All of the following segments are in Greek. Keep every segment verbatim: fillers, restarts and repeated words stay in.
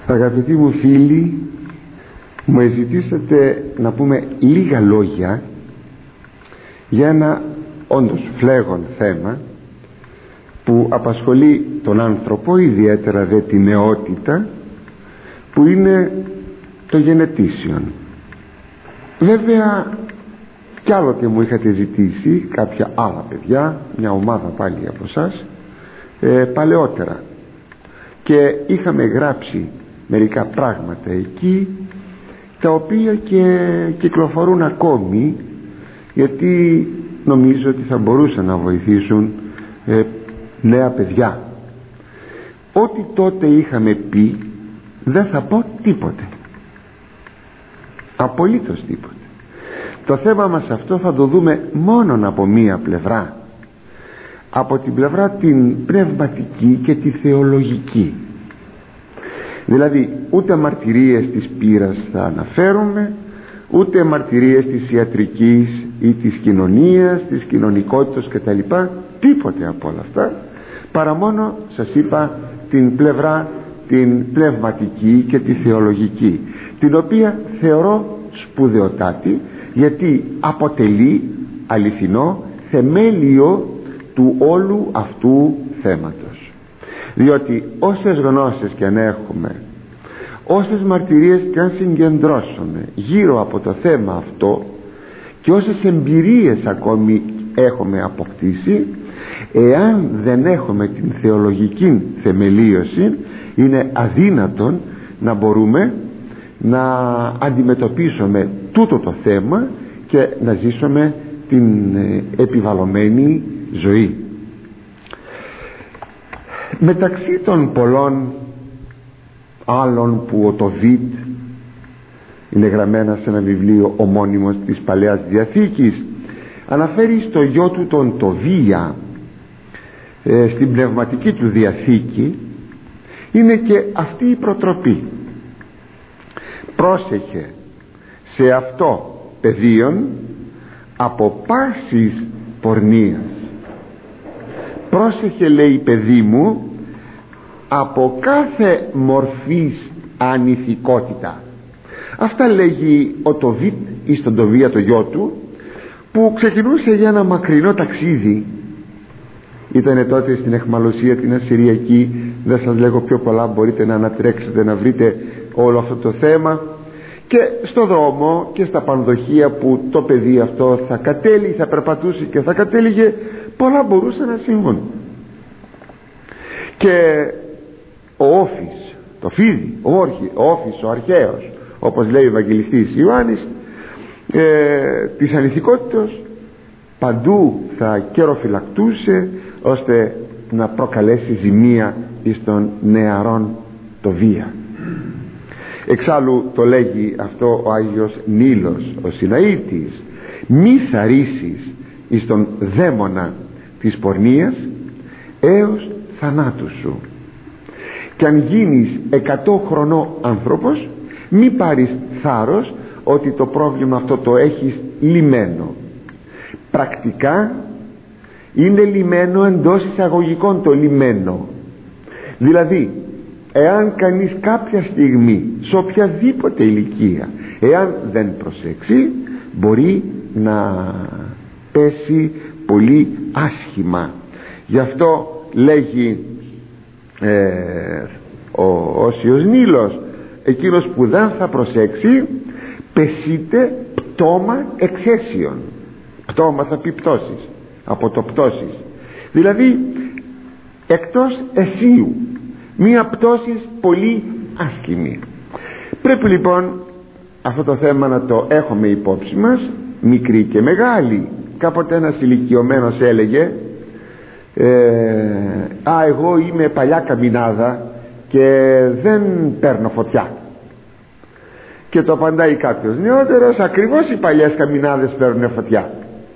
Αγαπητοί μου φίλοι, μου ζητήσατε να πούμε λίγα λόγια για ένα όντως φλέγον θέμα που απασχολεί τον άνθρωπο, ιδιαίτερα δε τη νεότητα, που είναι το γενετήσιον. Βέβαια κι άλλοτε μου είχατε ζητήσει κάποια άλλα παιδιά, μια ομάδα πάλι από εσάς, ε, παλαιότερα, και είχαμε γράψει μερικά πράγματα εκεί, τα οποία και κυκλοφορούν ακόμη, γιατί νομίζω ότι θα μπορούσαν να βοηθήσουν ε, νέα παιδιά. Ό,τι τότε είχαμε πει δεν θα πω τίποτε, απολύτως τίποτε. Το θέμα μας αυτό θα το δούμε μόνον από μία πλευρά, από την πλευρά την πνευματική και τη θεολογική. Δηλαδή ούτε μαρτυρίες της πείρας θα αναφέρουμε, ούτε μαρτυρίες της ιατρικής ή της κοινωνίας, της κοινωνικότητας κτλ, τίποτε από όλα αυτά, παρά μόνο σας είπα την πλευρά την πνευματική και τη θεολογική, την οποία θεωρώ σπουδαιοτάτη, γιατί αποτελεί αληθινό θεμέλιο του όλου αυτού θέματος. Διότι όσες γνώσεις και αν έχουμε, όσες μαρτυρίες και αν συγκεντρώσουμε γύρω από το θέμα αυτό, και όσες εμπειρίες ακόμη έχουμε αποκτήσει, εάν δεν έχουμε την θεολογική θεμελίωση, είναι αδύνατον να μπορούμε να αντιμετωπίσουμε τούτο το θέμα και να ζήσουμε την επιβαλλομένη ζωή. Μεταξύ των πολλών άλλων που ο Τοβίτ, είναι γραμμένα σε ένα βιβλίο ομώνυμος της Παλαιάς Διαθήκης, αναφέρει στο γιο του τον Τοβία, ε, στην πνευματική του Διαθήκη, είναι και αυτή η προτροπή: πρόσεχε σε αυτό πεδίον από πάσης πορνείας. Πρόσεχε, λέει, παιδί μου, από κάθε μορφής ανηθικότητα. Αυτά λέγει ο Τοβίτ εις τον Τοβία το γιο του, που ξεκινούσε για ένα μακρινό ταξίδι. Ήτανε τότε στην αιχμαλωσία την Ασσυριακή, δεν σας λέγω πιο πολλά, μπορείτε να ανατρέξετε να βρείτε όλο αυτό το θέμα. Και στο δρόμο και στα πανδοχεία που το παιδί αυτό θα κατέληγε, θα περπατούσε και θα κατέληγε, πολλά μπορούσαν να συμβούν. Και ο Όφης, το φίδι, ο, όρχη, ο Όφης ο αρχαίος, όπως λέει ο Ευαγγελιστής Ιωάννης, ε, της ανηθικότητας παντού θα καιροφυλακτούσε, ώστε να προκαλέσει ζημία εις των νεαρών το βία. Εξάλλου το λέγει αυτό ο Άγιος Νήλος ο Σιναήτης: μη θαρρήσεις εις τον δαίμονα της πορνείας έως θανάτου σου. Και αν γίνεις εκατό χρονών άνθρωπος, μη πάρεις θάρρος ότι το πρόβλημα αυτό το έχεις λυμένο. Πρακτικά είναι λυμένο εντός εισαγωγικών το λυμένο. Δηλαδή, εάν κανείς κάποια στιγμή, σε οποιαδήποτε ηλικία, εάν δεν προσέξει, μπορεί να πέσει πολύ άσχημα. Γι' αυτό λέγει ε, ο Όσιος Νήλος, εκείνος που δεν θα προσέξει πεσείται πτώμα εξαίσιον. Πτώμα θα πει πτώσεις, από το πτώσεις, δηλαδή εκτός αισίου, μία πτώση πολύ άσχημη. Πρέπει λοιπόν αυτό το θέμα να το έχουμε υπόψη μας, μικροί και μεγάλοι. Κάποτε ένας ηλικιωμένος έλεγε ε, «Α, εγώ είμαι παλιά καμινάδα και δεν παίρνω φωτιά». Και το απαντάει κάποιος νεότερος: ακριβώς οι παλιές καμινάδες παίρνουν φωτιά.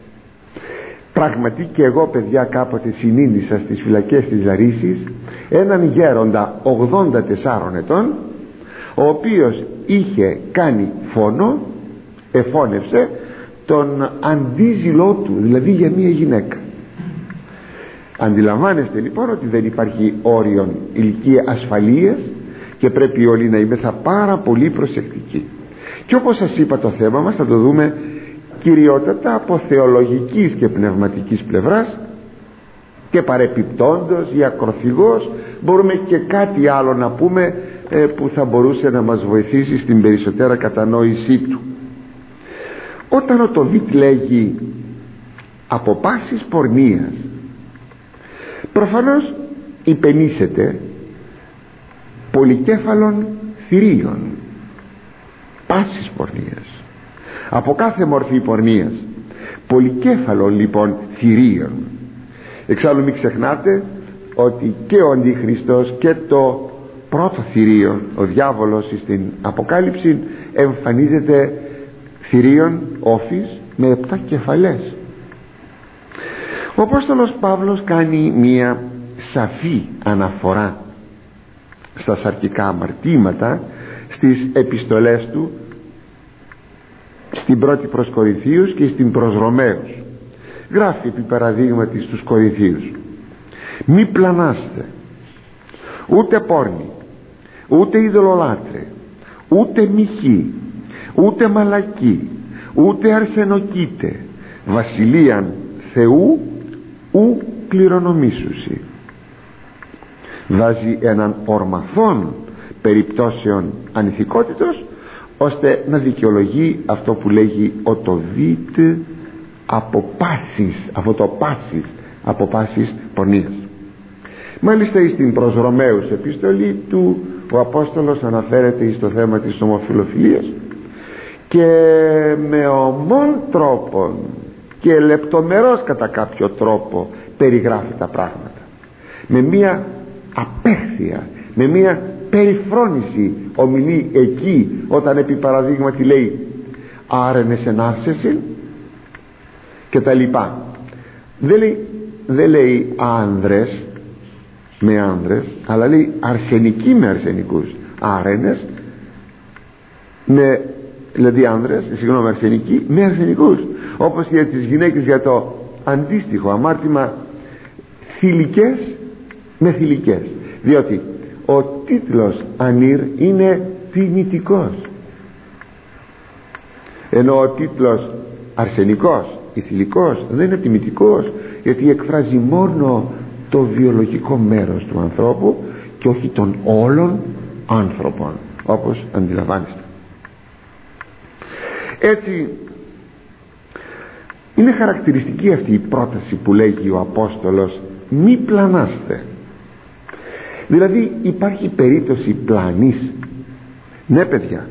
Πραγματι και εγώ, παιδιά, κάποτε συνείδησα στις φυλακές της Λαρίσης έναν γέροντα ογδόντα τεσσάρων ετών, ο οποίος είχε κάνει φόνο, εφώνευσε τον αντίζηλό του, δηλαδή για μία γυναίκα. Αντιλαμβάνεστε λοιπόν ότι δεν υπάρχει όριον ηλικία ασφαλείας και πρέπει όλοι να είμεθα πάρα πολύ προσεκτικοί. Και όπως σας είπα, το θέμα μας θα το δούμε κυριότατα από θεολογικής και πνευματικής πλευράς, και παρεπιπτόντος ή ακροθυγός μπορούμε και κάτι άλλο να πούμε ε, που θα μπορούσε να μας βοηθήσει στην περισσότερα κατανόησή του. Όταν ο Τοβίτ λέγει από πάσης πορνείας, προφανώς υπενήσεται πολυκέφαλων θηρίων, πάσης πορνείας, από κάθε μορφή πορνείας, πολυκέφαλων λοιπόν θηρίων. Εξάλλου μην ξεχνάτε ότι και ο Αντίχριστος και το πρώτο θηρίο, ο διάβολος στην Αποκάλυψη, εμφανίζεται θηρίων όφης με επτά κεφαλές. Ο Απόστολος Παύλος κάνει μία σαφή αναφορά στα σαρκικά αμαρτήματα στις επιστολές του, στην πρώτη προς Κορινθίους και στην προς Ρωμαίους. Γράφει επί παραδείγματι στους Κορινθίους: μη πλανάστε, ούτε πόρνοι, ούτε ειδωλολάτρε, ούτε μοιχοί, ούτε μαλακοί, ούτε αρσενοκήτε, βασιλείαν Θεού ου κληρονομήσουσι. Βάζει έναν ορμαθόν περιπτώσεων ανηθικότητος, ώστε να δικαιολογεί αυτό που λέγει ο Τοβίτ από πάσης, αυτό το πάσης, από πάσης πορνείας. Μάλιστα στην προς Ρωμαίους επιστολή του ο Απόστολος αναφέρεται στο θέμα της ομοφιλοφιλίας και με ομών τρόπον και λεπτομερώς κατά κάποιο τρόπο περιγράφει τα πράγματα, με μία απέχθεια, με μία περιφρόνηση ομιλεί εκεί, όταν επί παραδείγματι λέει άρενες ενάρσεσιν και τα λοιπά. Δεν λέει, δεν λέει άνδρες με άνδρες, αλλά λέει αρσενικοί με αρσενικούς, άρενες με, δηλαδή άνδρες, συγγνώμη, αρσενικοί με αρσενικούς, όπως για τις γυναίκες για το αντίστοιχο αμάρτημα, θηλυκές με θηλυκές, διότι ο τίτλος ανήρ είναι τιμητικός, ενώ ο τίτλος αρσενικός ή θηλυκός δεν είναι τιμητικός, γιατί εκφράζει μόνο το βιολογικό μέρος του ανθρώπου και όχι των όλων άνθρωπων, όπως αντιλαμβάνεστε. Έτσι είναι χαρακτηριστική αυτή η πρόταση που λέγει ο Απόστολος μη πλανάστε. Δηλαδή υπάρχει περίπτωση πλανής? Ναι παιδιά,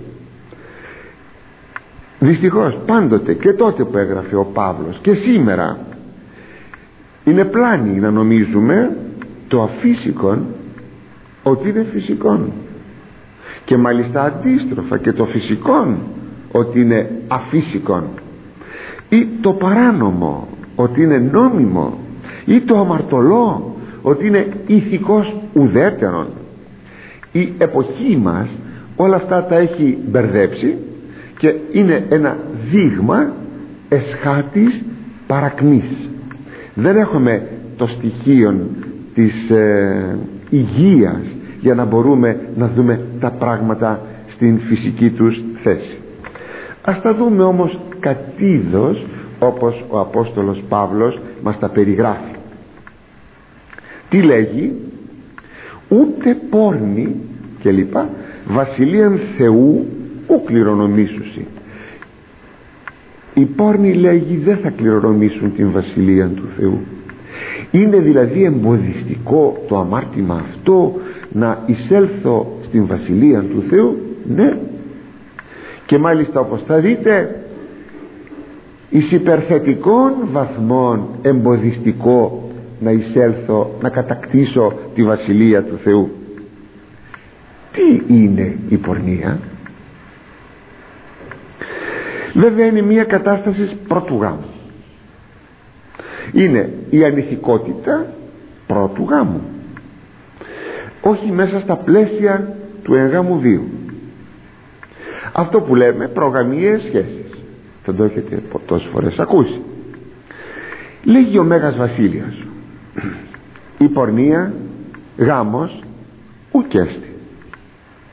δυστυχώς πάντοτε, και τότε που έγραφε ο Παύλος και σήμερα, είναι πλάνη να νομίζουμε το αφύσικον ότι είναι φυσικόν, και μάλιστα αντίστροφα και το φυσικόν ότι είναι αφύσικον, ή το παράνομο ότι είναι νόμιμο, ή το αμαρτωλό ότι είναι ηθικός ουδέτερον. Η εποχή μας όλα αυτά τα έχει μπερδέψει και είναι ένα δείγμα εσχάτης παρακμής. Δεν έχουμε το στοιχείο της ε, υγείας για να μπορούμε να δούμε τα πράγματα στην φυσική τους θέση. Ας τα δούμε όμως κατίδος, όπως ο Απόστολος Παύλος μας τα περιγράφει. Τι λέγει? Ούτε πόρνη και λοιπά, βασιλείαν Θεού ου κληρονομήσουσι. Οι πόρνοι, λέγει, δεν θα κληρονομήσουν την βασιλεία του Θεού. Είναι δηλαδή εμποδιστικό το αμάρτημα αυτό να εισέλθω στην βασιλεία του Θεού? Ναι. Και μάλιστα, όπως θα δείτε, εις υπερθετικών βαθμών εμποδιστικό να εισέλθω, να κατακτήσω τη βασιλεία του Θεού. Τι είναι η πορνεία? Βέβαια είναι μια κατάσταση πρώτου γάμου. Είναι η ανηθικότητα πρώτου γάμου, όχι μέσα στα πλαίσια του εγγάμου βίου. Αυτό που λέμε προγαμιαίες σχέσεις, θα το έχετε τόσες φορές ακούσει. Λέγει ο Μέγας Βασίλειος, η πορνεία γάμος ουκέστη.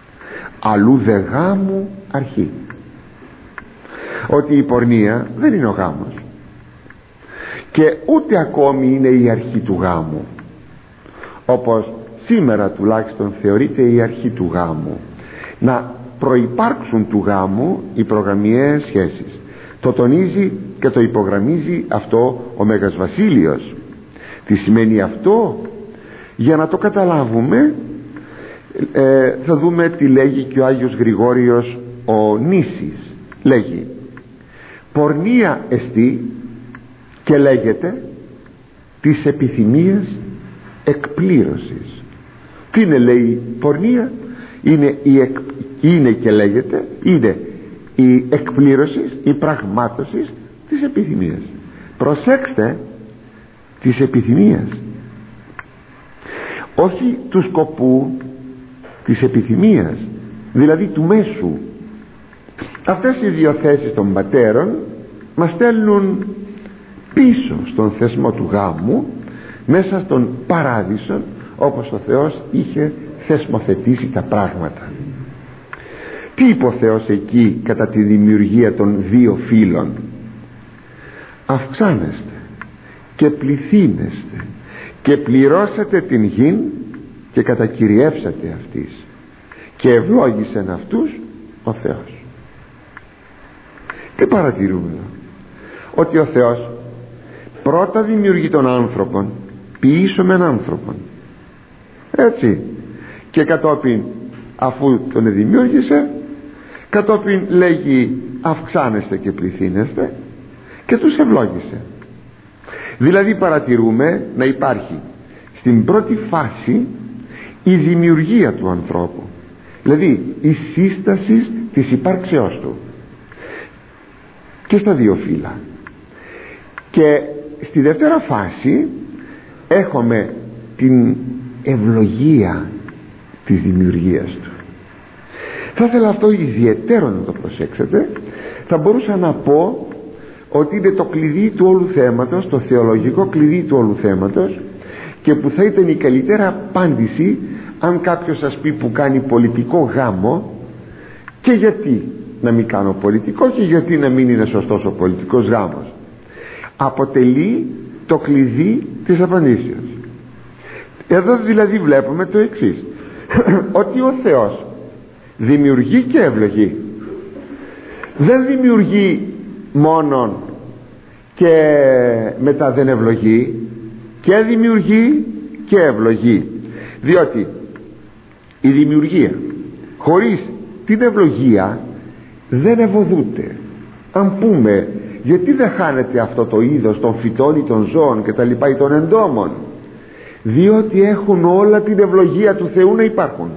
αλλού δε γάμου αρχή. Ότι η πορνεία δεν είναι ο γάμος και ούτε ακόμη είναι η αρχή του γάμου, όπως σήμερα τουλάχιστον θεωρείται η αρχή του γάμου, να προϋπάρξουν του γάμου οι προγαμιαίες σχέσεις. Το τονίζει και το υπογραμμίζει αυτό ο Μέγας Βασίλειος. Τι σημαίνει αυτό? Για να το καταλάβουμε, ε, θα δούμε τι λέγει και ο Άγιος Γρηγόριος ο Νήσης. Λέγει: πορνεία εστί και λέγεται της επιθυμίας εκπλήρωσης. Τι είναι, λέει, πορνεία? Είναι, η εκ, είναι και λέγεται είναι η εκπλήρωση, η πραγμάτωση της επιθυμίας. Προσέξτε, της επιθυμίας, όχι του σκοπού, της επιθυμίας, δηλαδή του μέσου. Αυτές οι δύο θέσεις των πατέρων μας στέλνουν πίσω στον θεσμό του γάμου, μέσα στον παράδεισο, όπως ο Θεός είχε θεσμοθετήσει τα πράγματα. Τι είπε ο Θεός εκεί κατά τη δημιουργία των δύο φύλων? Αυξάνεστε και πληθύνεστε και πληρώσατε την γην και κατακυριεύσατε αυτής, και ευλόγησεν αυτούς ο Θεός. Τι παρατηρούμε εδώ? Ότι ο Θεός πρώτα δημιουργεί τον άνθρωπον, ποιήσω μεν άνθρωπον, έτσι, και κατόπιν, αφού τον δημιούργησε, κατόπιν λέγει αυξάνεστε και πληθύνεστε, και τους ευλόγησε. Δηλαδή παρατηρούμε να υπάρχει στην πρώτη φάση η δημιουργία του ανθρώπου, δηλαδή η σύσταση της υπάρξεώς του, και στα δύο φύλλα. Και στη δεύτερη φάση έχουμε την ευλογία της δημιουργίας του. Θα ήθελα αυτό ιδιαίτερο να το προσέξετε. Θα μπορούσα να πω ότι είναι το κλειδί του όλου θέματος, το θεολογικό κλειδί του όλου θέματος, και που θα ήταν η καλύτερη απάντηση αν κάποιος σας πει που κάνει πολιτικό γάμο, και γιατί να μην κάνω πολιτικό και γιατί να μην είναι σωστός ο πολιτικός γάμος, αποτελεί το κλειδί της απαντήσεως. Εδώ δηλαδή βλέπουμε το εξής, ότι ο Θεός δημιουργεί και ευλογεί. Δεν δημιουργεί μόνον και μετά δεν ευλογεί, και δημιουργεί και ευλογεί. Διότι η δημιουργία χωρίς την ευλογία δεν ευωδούται. Αν πούμε γιατί δεν χάνεται αυτό το είδος των φυτών ή των ζώων και τα λοιπά ή των εντόμων, διότι έχουν όλα την ευλογία του Θεού να υπάρχουν.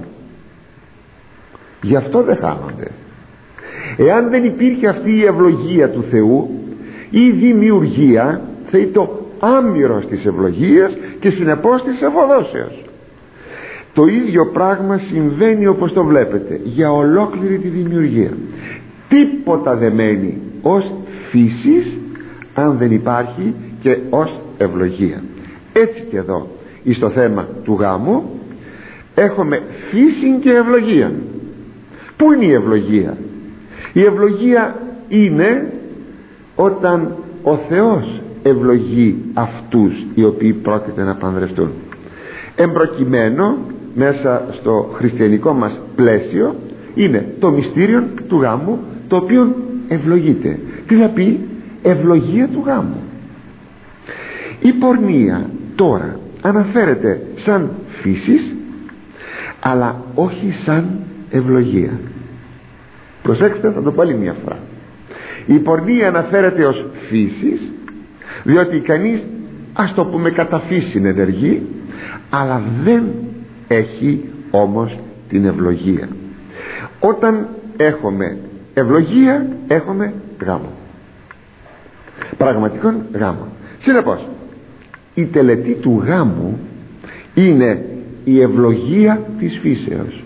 Γι' αυτό δεν χάνονται. Εάν δεν υπήρχε αυτή η ευλογία του Θεού, η δημιουργία θα είναι το άμυρος της ευλογίας και συνεπώς της ευωδόσεως. Το ίδιο πράγμα συμβαίνει, όπως το βλέπετε, για ολόκληρη τη δημιουργία. Τίποτα δεν μένει ως φύσης αν δεν υπάρχει και ως ευλογία. Έτσι και εδώ στο θέμα του γάμου έχουμε φύση και ευλογία. Πού είναι η ευλογία? Η ευλογία είναι όταν ο Θεός ευλογεί αυτούς οι οποίοι πρόκειται να παντρευτούν. Εμπροκειμένο μέσα στο χριστιανικό μας πλαίσιο είναι το μυστήριο του γάμου, το οποίο ευλογείται. Τι θα πει? Ευλογία του γάμου. Η πορνεία τώρα αναφέρεται σαν φύσης, αλλά όχι σαν ευλογία. Προσέξτε, θα το πω άλλη μια φορά. Η πορνεία αναφέρεται ως φύσης, διότι κανείς, ας το πούμε, κατά φύση ενεργεί, αλλά δεν έχει όμως την ευλογία. Όταν έχουμε ευλογία έχουμε γάμο, πραγματικόν γάμο. Συνεπώς η τελετή του γάμου είναι η ευλογία της φύσεως,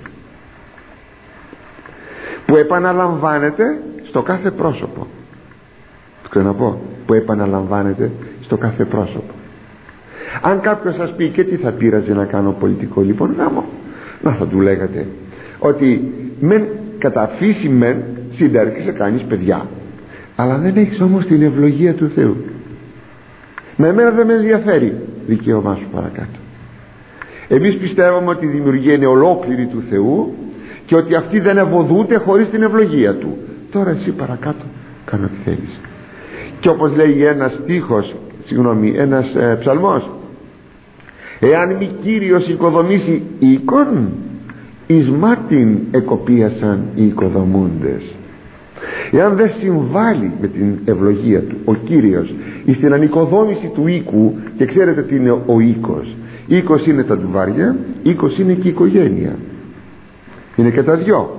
που επαναλαμβάνεται στο κάθε πρόσωπο. Το ξαναπώ, που επαναλαμβάνεται στο κάθε πρόσωπο. Αν κάποιος σας πει και τι θα πείραζε να κάνω πολιτικό λοιπόν γάμο, να θα του λέγατε ότι μεν κατά φύση μεν συντέρχεσαι, κάνεις παιδιά, αλλά δεν έχεις όμως την ευλογία του Θεού. Με εμένα δεν με ενδιαφέρει δικαίωμά σου παρακάτω. Εμείς πιστεύουμε ότι η δημιουργία είναι ολόκληρη του Θεού και ότι αυτή δεν ευωδούται χωρίς την ευλογία του. Τώρα εσύ παρακάτω κάνω τι θέλεις. Και όπως λέει ένας στίχος, συγγνώμη, ένας ε, ψαλμός, εάν μη Κύριος οικοδομήσει οίκον, εις μάτιν εκοπίασαν οι οικοδομούντες. Εάν δεν συμβάλλει με την ευλογία του ο Κύριος στην ανοικοδόμηση του οίκου, και ξέρετε τι είναι ο οίκος. Οίκος είναι τα ντουβάρια, οίκος είναι και η οικογένεια, είναι και τα δυο.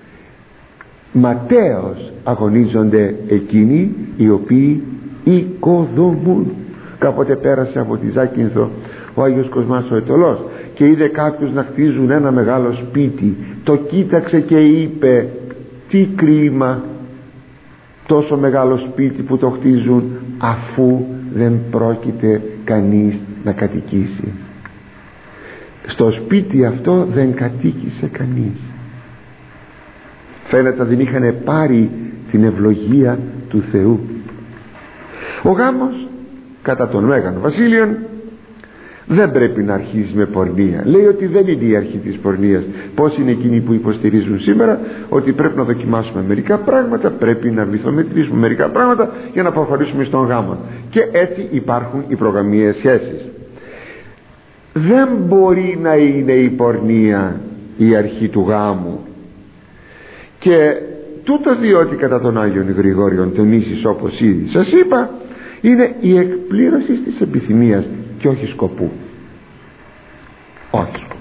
Ματέως αγωνίζονται εκείνοι οι οποίοι οικοδομούν. Κάποτε πέρασε από τη Ζάκυνθο ο Άγιος Κοσμάς ο Αιτωλός και είδε κάποιους να χτίζουν ένα μεγάλο σπίτι. Το κοίταξε και είπε, τι κρίμα τόσο μεγάλο σπίτι που το χτίζουν, αφού δεν πρόκειται κανείς να κατοικήσει. Στο σπίτι αυτό δεν κατοίκησε κανείς. Φαίνεται δεν είχαν πάρει την ευλογία του Θεού. Ο γάμος κατά τον Μέγαν Βασίλειον δεν πρέπει να αρχίζει με πορνεία. Λέει ότι δεν είναι η αρχή της πορνείας. Πώς είναι εκείνοι που υποστηρίζουν σήμερα ότι πρέπει να δοκιμάσουμε μερικά πράγματα, πρέπει να βυθομετρήσουμε μερικά πράγματα για να προχωρήσουμε στον γάμο, και έτσι υπάρχουν οι προγαμιαίες σχέσεις. Δεν μπορεί να είναι η πορνεία η αρχή του γάμου, και τούτο διότι κατά τον Άγιον Γρηγόριον τονίσεις, όπως ήδη σας είπα, είναι η εκπλήρωση της επιθυμίας και όχι σκοπού. Όχι σκοπού.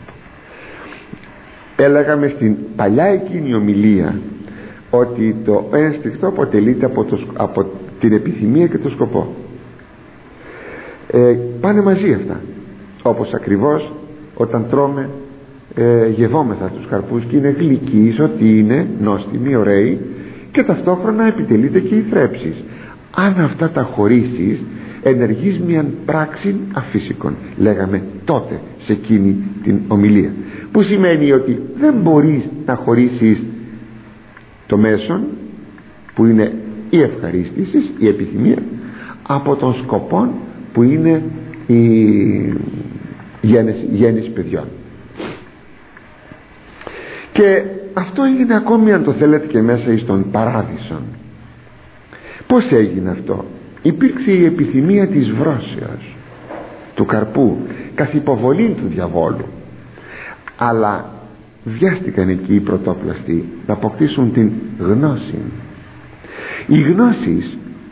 Έλεγαμε στην παλιά εκείνη ομιλία ότι το ένστικτο αποτελείται από, το, από την επιθυμία και το σκοπό. ε, πάνε μαζί αυτά, όπως ακριβώς όταν τρώμε ε, γευόμεθα τους καρπούς και είναι γλυκοί, ότι είναι νόστιμοι, ωραίοι, και ταυτόχρονα επιτελείται και η θρέψης. Αν αυτά τα χωρίσεις, ενεργείς μιαν πράξη αφύσικον, λέγαμε τότε σε εκείνη την ομιλία, που σημαίνει ότι δεν μπορείς να χωρίσεις το μέσον που είναι η ευχαρίστηση, η επιθυμία, από τον σκοπό που είναι η γέννηση, γέννηση παιδιών. Και αυτό έγινε ακόμη, αν το θέλετε, και μέσα εις τον παράδεισον. Πώς έγινε αυτό? Υπήρξε η επιθυμία της βρώσεως, του καρπού, καθ' υποβολή του διαβόλου, αλλά βιάστηκαν εκεί οι πρωτόπλαστοι να αποκτήσουν την γνώση. Η γνώση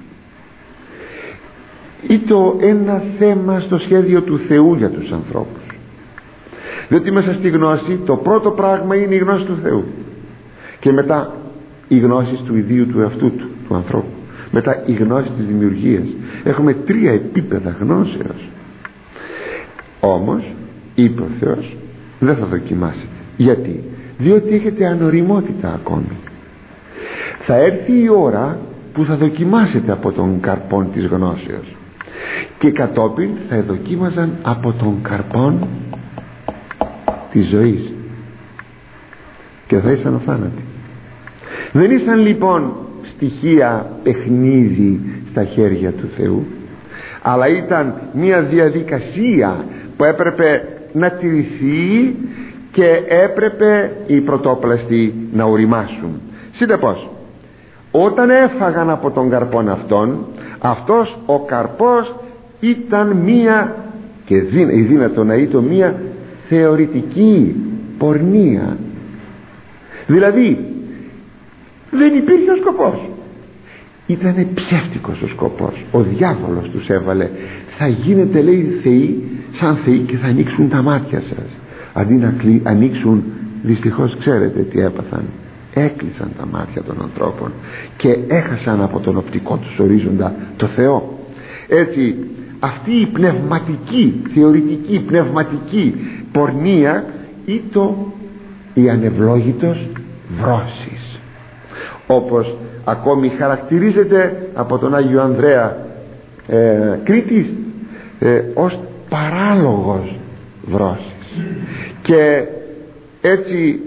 ήταν ένα θέμα στο σχέδιο του Θεού για τους ανθρώπους, διότι μέσα στη γνώση το πρώτο πράγμα είναι η γνώση του Θεού, και μετά η γνώση του ιδίου του εαυτού του, του ανθρώπου, μετά η γνώση της δημιουργίας. Έχουμε τρία επίπεδα γνώσεως. Όμως είπε ο Θεός, δεν θα δοκιμάσετε. Γιατί? Διότι έχετε ανοριμότητα ακόμη. Θα έρθει η ώρα που θα δοκιμάσετε από τον καρπόν της γνώσεως, και κατόπιν θα δοκίμαζαν από τον καρπόν της ζωής, και θα ήσαν αθάνατοι. Δεν ήσαν λοιπόν στοιχεία παιχνίδι στα χέρια του Θεού, αλλά ήταν μια διαδικασία που έπρεπε να τηρηθεί και έπρεπε οι πρωτόπλαστοι να οριμάσουν. Συνεπώς, όταν έφαγαν από τον καρπόν αυτόν, αυτός ο καρπός ήταν μία, και δύνατο να ήταν μία θεωρητική πορνεία. Δηλαδή δεν υπήρχε ο σκοπός, ήταν ψεύτικος ο σκοπός. Ο διάβολος τους έβαλε, θα γίνετε, λέει, θεοί, σαν θεοί, και θα ανοίξουν τα μάτια σας. Αντί να κλει... ανοίξουν, δυστυχώς ξέρετε τι έπαθαν? Έκλεισαν τα μάτια των ανθρώπων και έχασαν από τον οπτικό τους ορίζοντα το Θεό. Έτσι αυτή η πνευματική, θεωρητική, πνευματική πορνεία ήταν η ανευλόγητος βρώσης, όπως ακόμη χαρακτηρίζεται από τον Άγιο Ανδρέα ε, Κρήτης ε, ως παράλογος βρώσης. Και έτσι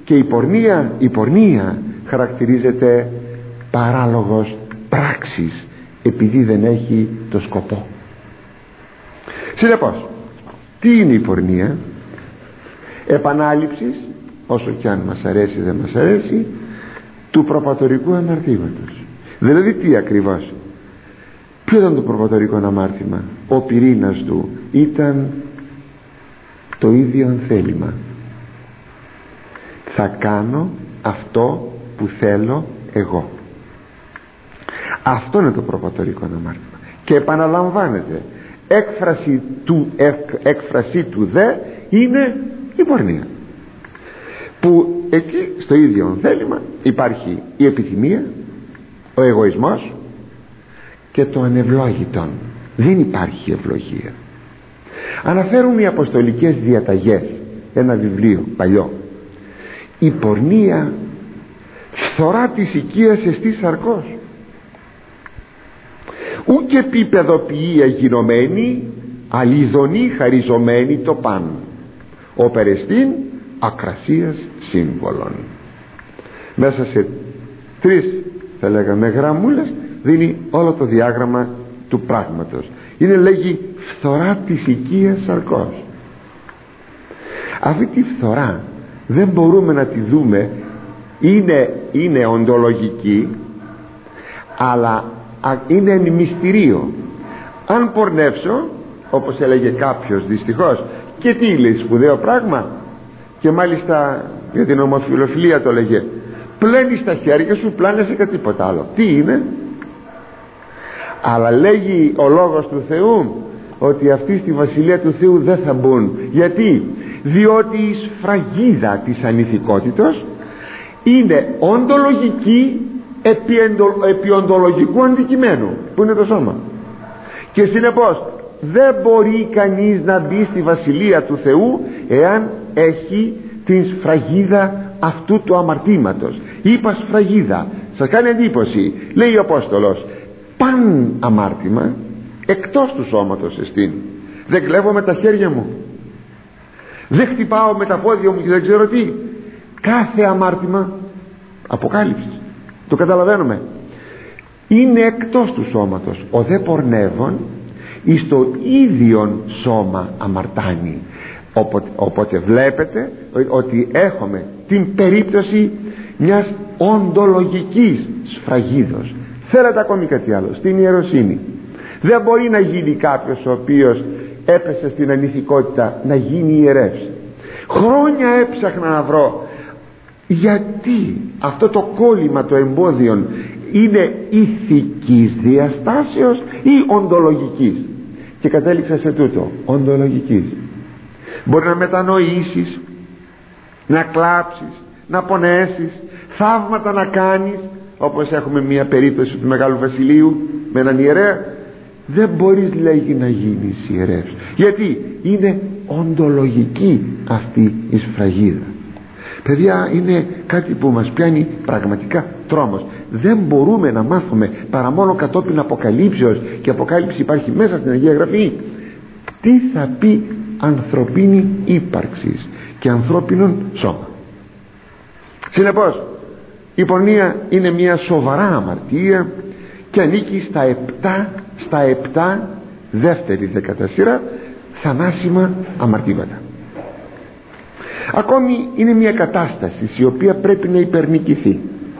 Και η πορνεία, η πορνεία χαρακτηρίζεται παράλογος πράξης, επειδή δεν έχει το σκοπό. Συνεπώς, τι είναι η πορνεία? Επανάληψης, όσο κι αν μας αρέσει δεν μας αρέσει, του προπατορικού αμαρτήματος. Δηλαδή τι ακριβώς? Ποιο ήταν το προπατορικό αμάρτημα? Ο πυρήνας του ήταν το ίδιο θέλημα. Θα κάνω αυτό που θέλω εγώ. Αυτό είναι το προπατορικό αμάρτημα. Και επαναλαμβάνεται, έκφραση του, εκ, έκφραση του δε είναι η πορνεία, που εκεί στο ίδιο θέλημα υπάρχει η επιθυμία, ο εγωισμός και το ανευλόγητον. Δεν υπάρχει ευλογία. Αναφέρουν οι αποστολικές διαταγές, ένα βιβλίο παλιό, η πορνεία φθορά της οικίας εστί σαρκός, ου και επίπεδοποιεί αγινωμένη, αλιδονή χαριζωμένη το παν, ο περαιστήν ακρασίας σύμβολων. Μέσα σε τρεις, θα λέγαμε, γραμμούλες δίνει όλο το διάγραμμα του πράγματος. Είναι, λέγει, φθορά της οικίας σαρκός. Αυτή τη φθορά δεν μπορούμε να τη δούμε, είναι, είναι οντολογική, αλλά είναι μυστηρίο. Αν πορνεύσω, όπως έλεγε κάποιος δυστυχώς, και τι λέει, σπουδαίο πράγμα, και μάλιστα για την ομοφιλοφιλία το λέγε, πλένεις τα χέρια σου, πλάνεσαι και τίποτα άλλο. Τι είναι? Αλλά λέγει ο λόγος του Θεού ότι αυτοί στη Βασιλεία του Θεού δεν θα μπουν. Γιατί? Διότι η σφραγίδα της ανηθικότητος είναι οντολογική επί, εντο, επί οντολογικού αντικειμένου, που είναι το σώμα, και συνεπώς δεν μπορεί κανείς να μπει στη Βασιλεία του Θεού εάν έχει την σφραγίδα αυτού του αμαρτήματος. Είπα σφραγίδα, σας κάνει εντύπωση? Λέει ο Απόστολος, παν αμάρτημα εκτός του σώματος εστίν. Δεν κλέβω με τα χέρια μου, δεν χτυπάω με τα πόδια μου και δεν ξέρω τι. Κάθε αμάρτημα, Αποκάλυψης, το καταλαβαίνουμε, είναι εκτός του σώματος. Ο δε πορνεύων εις το ίδιον σώμα αμαρτάνει. Οπότε, οπότε βλέπετε ότι έχουμε την περίπτωση μιας οντολογικής σφραγίδος. Θέλετε ακόμη κάτι άλλο? Στην ιεροσύνη δεν μπορεί να γίνει κάποιος ο οποίος έπεσε στην ανηθικότητα να γίνει ιερεύς. Χρόνια έψαχνα να βρω γιατί αυτό το κόλλημα, το εμπόδιο, είναι ηθικής διαστάσεως ή οντολογικής, και κατέληξα σε τούτο, οντολογικής. Μπορεί να μετανοήσεις, να κλάψεις, να πονέσεις, θαύματα να κάνεις, όπως έχουμε μια περίπτωση του Μεγάλου Βασιλείου με έναν ιερέα. Δεν μπορείς, λέγει, να γίνεις ιερεύς, γιατί είναι οντολογική αυτή η σφραγίδα. Παιδιά, είναι κάτι που μας πιάνει πραγματικά τρόμος. Δεν μπορούμε να μάθουμε παρά μόνο κατόπιν αποκαλύψεως, και αποκάλυψη υπάρχει μέσα στην Αγία Γραφή, τι θα πει ανθρωπίνη ύπαρξη και ανθρώπινον σώμα. Συνεπώς η πορνεία είναι μια σοβαρά αμαρτία και ανήκει στα επτά, στα επτά δεύτερη δεκατέσσερα θανάσιμα αμαρτήματα. Ακόμη είναι μια κατάσταση η οποία πρέπει να υπερνικηθεί.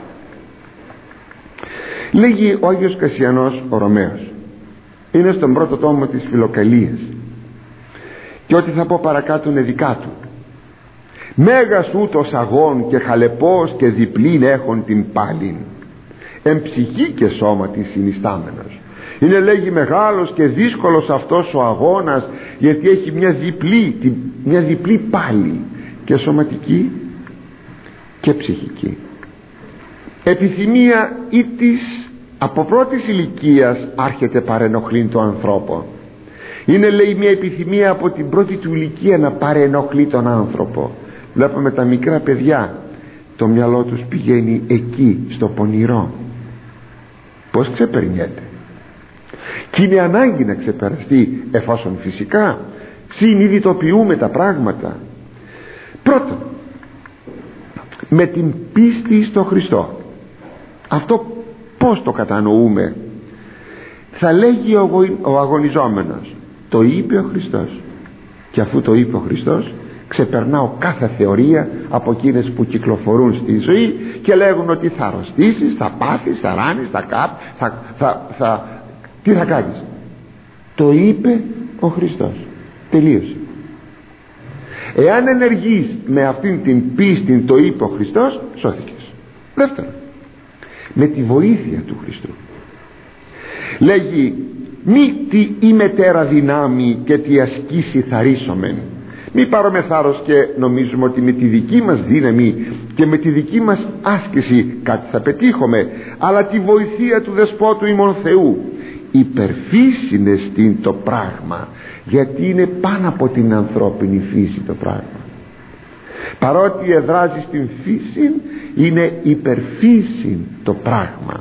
Λέγει ο Άγιος Κασιανός ο Ρωμαίος, είναι στον πρώτο τόμο της Φιλοκαλίας, και ό,τι θα πω παρακάτω είναι δικά του. Μέγας ούτως αγών και χαλεπός και διπλήν έχων την πάλιν, εν ψυχή και σώματι συνιστάμενος. Είναι, λέγει, μεγάλος και δύσκολος αυτός ο αγώνας, γιατί έχει μια διπλή, μια διπλή πάλη, και σωματική και ψυχική. Επιθυμία ή της από πρώτης ηλικίας άρχεται παρενοχλήν το ανθρώπο. Είναι, λέει, μια επιθυμία από την πρώτη του ηλικία να παρενοχλεί τον άνθρωπο. Βλέπουμε τα μικρά παιδιά, το μυαλό τους πηγαίνει εκεί, στο πονηρό. Πως ξεπερνιέται, και είναι ανάγκη να ξεπεραστεί, εφόσον φυσικά συνειδητοποιούμε τα πράγματα. Πρώτον, με την πίστη στο Χριστό. Αυτό πως το κατανοούμε? Θα λέγει ο αγωνιζόμενος, το είπε ο Χριστός, και αφού το είπε ο Χριστός, ξεπερνάω κάθε θεωρία από εκείνες που κυκλοφορούν στη ζωή και λέγουν ότι θα αρρωστήσεις, θα πάθεις, θα ράνεις, θα κάπ, θα, θα, θα, τι θα κάνεις? Το είπε ο Χριστός, τελείωσε. Εάν ενεργείς με αυτήν την πίστη, το είπε ο Χριστός, σώθηκες. Δεύτερον, με τη βοήθεια του Χριστού. Λέγει, μη τι ημετέρα δυνάμει και τι ασκήσει θαρρήσομεν. Μη πάρουμε θάρρος και νομίζουμε ότι με τη δική μας δύναμη και με τη δική μας άσκηση κάτι θα πετύχουμε, αλλά τη βοηθεία του Δεσπότου ημών Θεού. Υπερφύσινε στην το πράγμα, γιατί είναι πάνω από την ανθρώπινη φύση το πράγμα. Παρότι εδράζει στην φύση, είναι υπερφύσιν το πράγμα.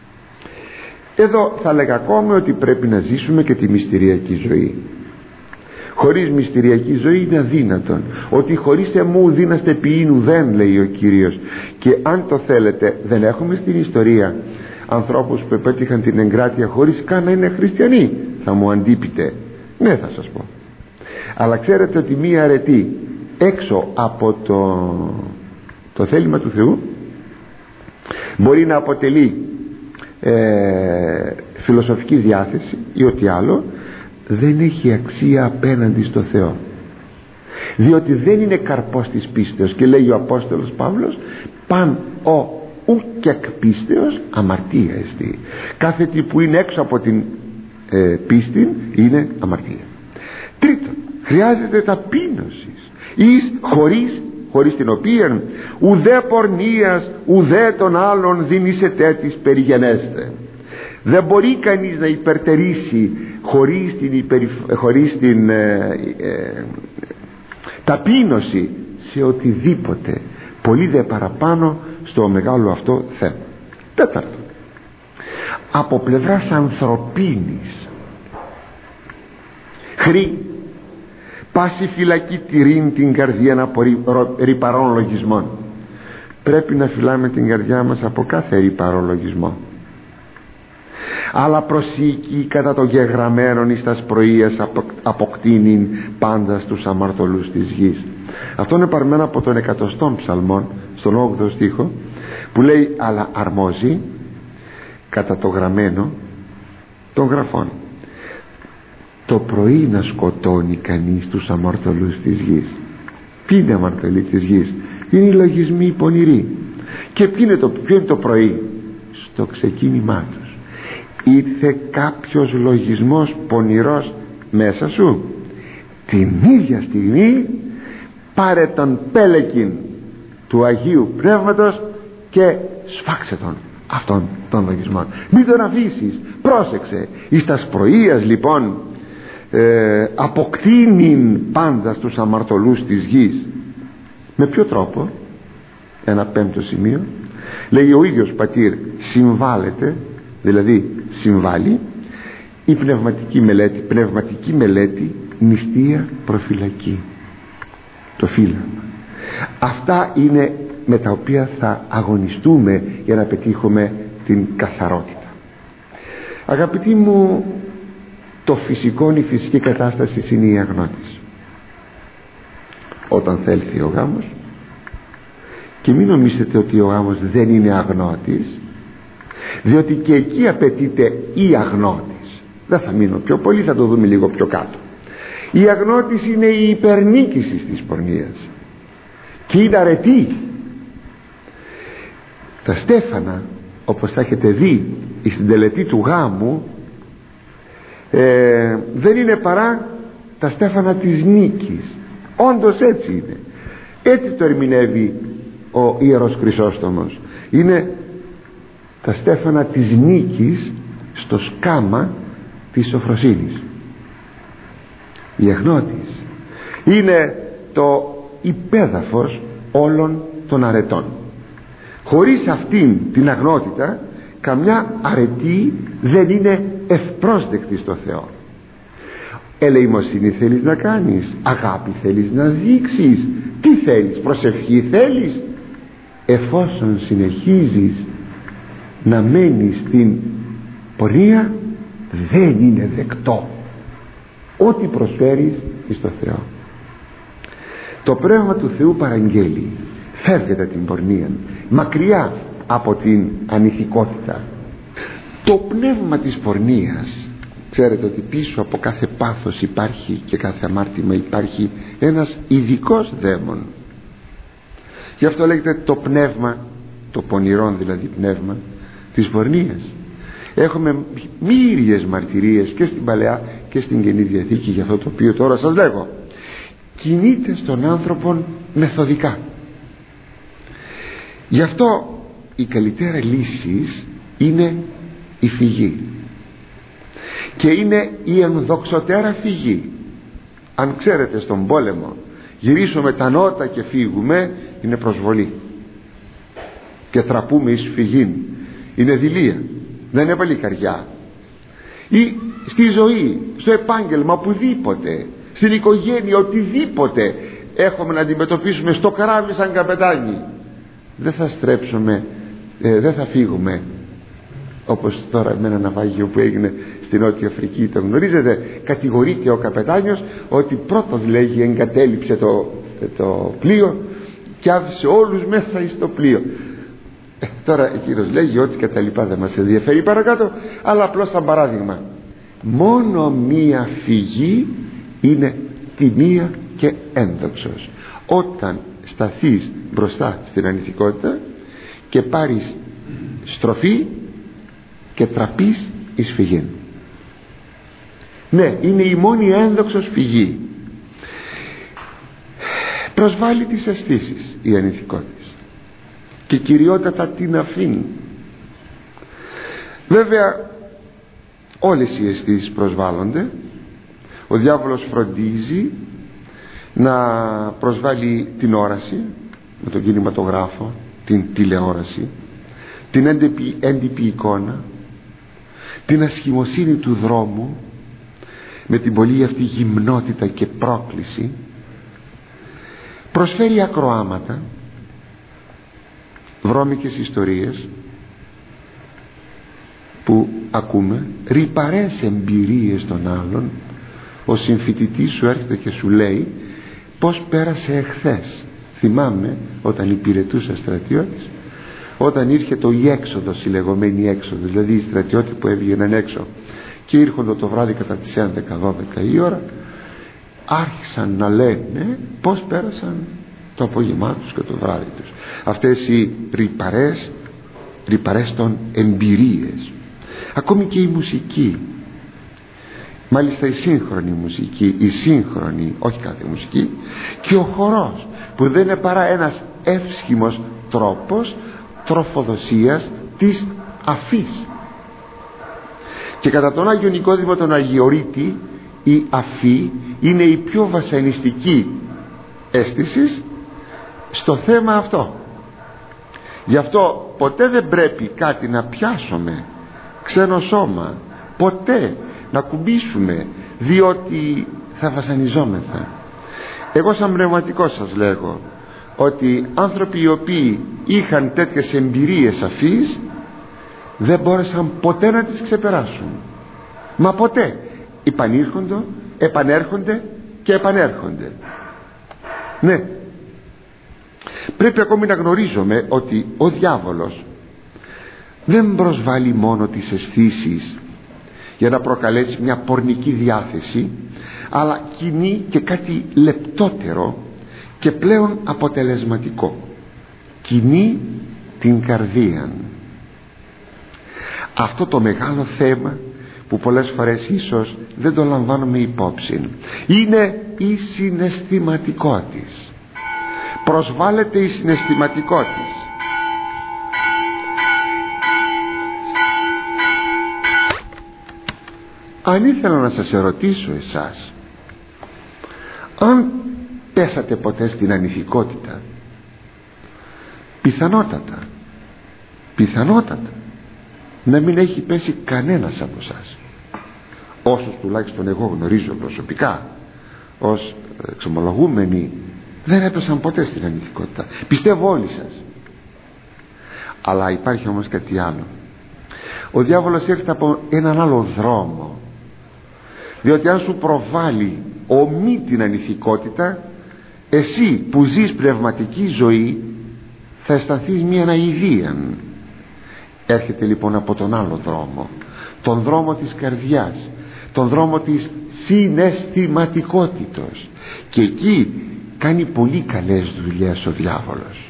Εδώ θα λέγα ακόμα ότι πρέπει να ζήσουμε και τη μυστηριακή ζωή. Χωρίς μυστηριακή ζωή είναι αδύνατον. Ότι χωρίς εμού δύναστε ποιήν ουδέν, λέει ο Κύριος. Και αν το θέλετε, δεν έχουμε στην ιστορία ανθρώπους που επέτυχαν την εγκράτεια χωρίς καν να είναι χριστιανοί? Θα μου αντίπειτε. Ναι, θα σας πω. Αλλά ξέρετε ότι μία αρετή έξω από το, το θέλημα του Θεού μπορεί να αποτελεί ε, φιλοσοφική διάθεση ή ό,τι άλλο, δεν έχει αξία απέναντι στο Θεό, διότι δεν είναι καρπός της πίστεως. Και λέει ο Απόστολος Παύλος, παν ο ουκ εκ πίστεως αμαρτία εστί. Κάθε τι που είναι έξω από την ε, πίστη είναι αμαρτία. Τρίτον, χρειάζεται ταπείνωση, εις χωρίς, χωρίς την οποία ουδέ πορνείας ουδέ των άλλων δυνήσετε της περιγενέστε. Δεν μπορεί κανείς να υπερτερήσει χωρίς την, υπερηφ... χωρίς την ε, ε, ταπείνωση σε οτιδήποτε, πολύ δε παραπάνω στο μεγάλο αυτό θέμα. Τέταρτο, από πλευράς ανθρωπίνης, χρή πάση φυλακή τηρήν την καρδία από ρυπαρών λογισμών. Πρέπει να φυλάμε την καρδιά μας από κάθε ρυπαρό λογισμό, αλλά προσήκη κατά το γεγραμμένον εις τας πρωίας αποκτήνην πάντα στους αμαρτωλούς της γης. Αυτό είναι παρμένο από τον εκατοστόν ψαλμόν, στον όγδοο στίχο, που λέει, αλλά αρμόζει κατά το γραμμένο των γραφών το πρωί να σκοτώνει κανείς τους αμαρτωλούς της γης. Ποιοι είναι οι αμαρτωλοί της γης? Είναι οι λογισμοί πονηροί. Και ποιο είναι το, ποιο είναι το πρωί? Στο ξεκίνημά τους. Ήρθε κάποιος λογισμός πονηρός μέσα σου, την ίδια στιγμή πάρε τον πέλεκιν του Αγίου Πνεύματος και σφάξε τον αυτόν τον λογισμό. Μην τον αφήσεις, πρόσεξε. Εις τας πρωίας λοιπόν ε, αποκτήνην πάντα στους αμαρτωλούς της γης. Με ποιο τρόπο? Ένα πέμπτο σημείο, λέει ο ίδιος πατήρ, συμβάλλεται, δηλαδή συμβάλλει η πνευματική μελέτη, πνευματική μελέτη, νηστεία, προφυλακή, το φύλαμα. Αυτά είναι με τα οποία θα αγωνιστούμε για να πετύχουμε την καθαρότητα. Αγαπητοί μου, το φυσικό, η φυσική κατάσταση είναι η αγνώτης. Όταν θα έλθει ο γάμος, και μην νομίζετε ότι ο γάμος δεν είναι αγνώτης, διότι και εκεί απαιτείται η αγνώτης. Δεν θα μείνω πιο πολύ, θα το δούμε λίγο πιο κάτω. Η αγνώτης είναι η υπερνίκηση της πορνείας και είναι αρετή. Τα στέφανα, όπως θα έχετε δει στην τελετή του γάμου, ε, δεν είναι παρά τα στέφανα της νίκης. Όντως έτσι είναι, έτσι το ερμηνεύει ο Ιερός Χρυσόστομος. Είναι τα στέφανα της νίκης στο σκάμα της σοφροσύνης. Η αγνώτης είναι το υπέδαφος όλων των αρετών. Χωρίς αυτήν την αγνότητα καμιά αρετή δεν είναι ευπρόσδεκτη στο Θεό. Ελεημοσύνη θέλεις να κάνεις, αγάπη θέλεις να δείξεις, τι θέλεις, προσευχή θέλεις? εφόσον συνεχίζεις να μένεις στην πορεία, δεν είναι δεκτό ό,τι προσφέρεις στο Θεό. Το Πνεύμα του Θεού παραγγέλει, φεύγετε την πορνεία, μακριά από την ανηθικότητα. Το πνεύμα της πορνείας, ξέρετε ότι πίσω από κάθε πάθος υπάρχει και κάθε αμάρτημα υπάρχει ένας ειδικός δαίμον. Γι' αυτό λέγεται το πνεύμα, το πονηρόν δηλαδή πνεύμα της πορνείας. Έχουμε μύριες μαρτυρίες και στην Παλαιά και στην Καινή Διαθήκη για αυτό το οποίο τώρα σας λέγω. Κινείται στον άνθρωπο μεθοδικά. Γι' αυτό η καλύτερη λύση είναι η φυγή, και είναι η ενδοξωτέρα φυγή. Αν ξέρετε, στον πόλεμο γυρίσουμε τα νότα και φύγουμε, είναι προσβολή, και τραπούμε εις φυγήν, είναι δειλία, δεν είναι παλικαριά. Ή στη ζωή, στο επάγγελμα, οπουδήποτε, στην οικογένεια, οτιδήποτε έχουμε να αντιμετωπίσουμε στο καράβι σαν καπετάνι, δεν θα στρέψουμε, ε, δεν θα φύγουμε. Όπως τώρα με ένα ναυάγιο που έγινε στην Νότια Αφρική, το γνωρίζετε, κατηγορείται ο καπετάνιος ότι πρώτος, λέγει, εγκατέλειψε το, το πλοίο και άφησε όλους μέσα στο πλοίο. ε, τώρα εκείνος λέγει ότι και τα λοιπά δεν μας ενδιαφέρει παρακάτω, αλλά απλώς σαν παράδειγμα, μόνο μία φυγή είναι τιμία και ένδοξος, όταν σταθείς μπροστά στην ανηθικότητα και πάρεις στροφή και τραπείς εις φυγήν. Ναι, είναι η μόνη ένδοξος φυγή. Προσβάλλει τις αισθήσεις η ανηθικότητα και κυριότατα την αφήνει. Βέβαια όλες οι αισθήσεις προσβάλλονται. Ο διάβολος φροντίζει να προσβάλλει την όραση με τον κινηματογράφο, την τηλεόραση, την έντυπη, έντυπη εικόνα, την ασχημοσύνη του δρόμου με την πολλή αυτή γυμνότητα και πρόκληση. Προσφέρει ακροάματα, βρώμικες ιστορίες που ακούμε, ρυπαρές εμπειρίες των άλλων. Ο συμφοιτητής σου έρχεται και σου λέει πως πέρασε εχθές. Θυμάμαι όταν υπηρετούσα στρατιώτης, όταν ήρθε το η έξοδος, η λεγόμενη έξοδος, δηλαδή οι στρατιώτες που έβγαιναν έξω και ήρχονται το βράδυ κατά τις έντεκα δώδεκα η ώρα, άρχισαν να λένε πως πέρασαν το απόγευμά τους και το βράδυ τους. Αυτές οι ρυπαρές, ρυπαρές των εμπειρίες. Ακόμη και η μουσική, μάλιστα η σύγχρονη μουσική, η σύγχρονη, όχι κάθε μουσική, και ο χορός, που δεν είναι παρά ένας εύσχυμος τρόπος τροφοδοσίας της αφής. Και κατά τον Άγιο Νικόδημο τον Αγιορείτη, η αφή είναι η πιο βασανιστική αίσθηση στο θέμα αυτό. Γι' αυτό ποτέ δεν πρέπει κάτι να πιάσουμε ξένο σώμα, ποτέ να κουμπίσουμε, διότι θα βασανιζόμεθα. Εγώ σαν πνευματικός σας λέγω ότι άνθρωποι οι οποίοι είχαν τέτοιες εμπειρίες αφής δεν μπόρεσαν ποτέ να τις ξεπεράσουν. Μα ποτέ. Επανήρχονται, επανέρχονται και επανέρχονται. Ναι, πρέπει ακόμη να γνωρίζουμε ότι ο διάβολος δεν προσβάλλει μόνο τις αισθήσεις για να προκαλέσει μια πορνική διάθεση, αλλά κινεί και κάτι λεπτότερο και πλέον αποτελεσματικό. Κινεί την καρδία. Αυτό το μεγάλο θέμα που πολλές φορές ίσως δεν το λαμβάνουμε υπόψη είναι η συναισθηματικότητα. Προσβάλλεται η συναισθηματικότητα. Αν ήθελα να σας ερωτήσω εσάς, αν πέσατε ποτέ στην ανηθικότητα, πιθανότατα πιθανότατα να μην έχει πέσει κανένας από εσάς, όσους τουλάχιστον εγώ γνωρίζω προσωπικά ως εξομολογούμενοι, δεν έπεσαν ποτέ στην ανηθικότητα. Πιστεύω όλοι σας. Αλλά υπάρχει όμως κάτι άλλο. Ο διάβολος έρχεται από έναν άλλο δρόμο, διότι αν σου προβάλλει ομή την ανηθικότητα, εσύ που ζεις πνευματική ζωή θα αισθανθείς μια αηδία. Έρχεται λοιπόν από τον άλλο δρόμο, τον δρόμο της καρδιάς, τον δρόμο της συναισθηματικότητος, και εκεί κάνει πολύ καλές δουλειές ο διάβολος.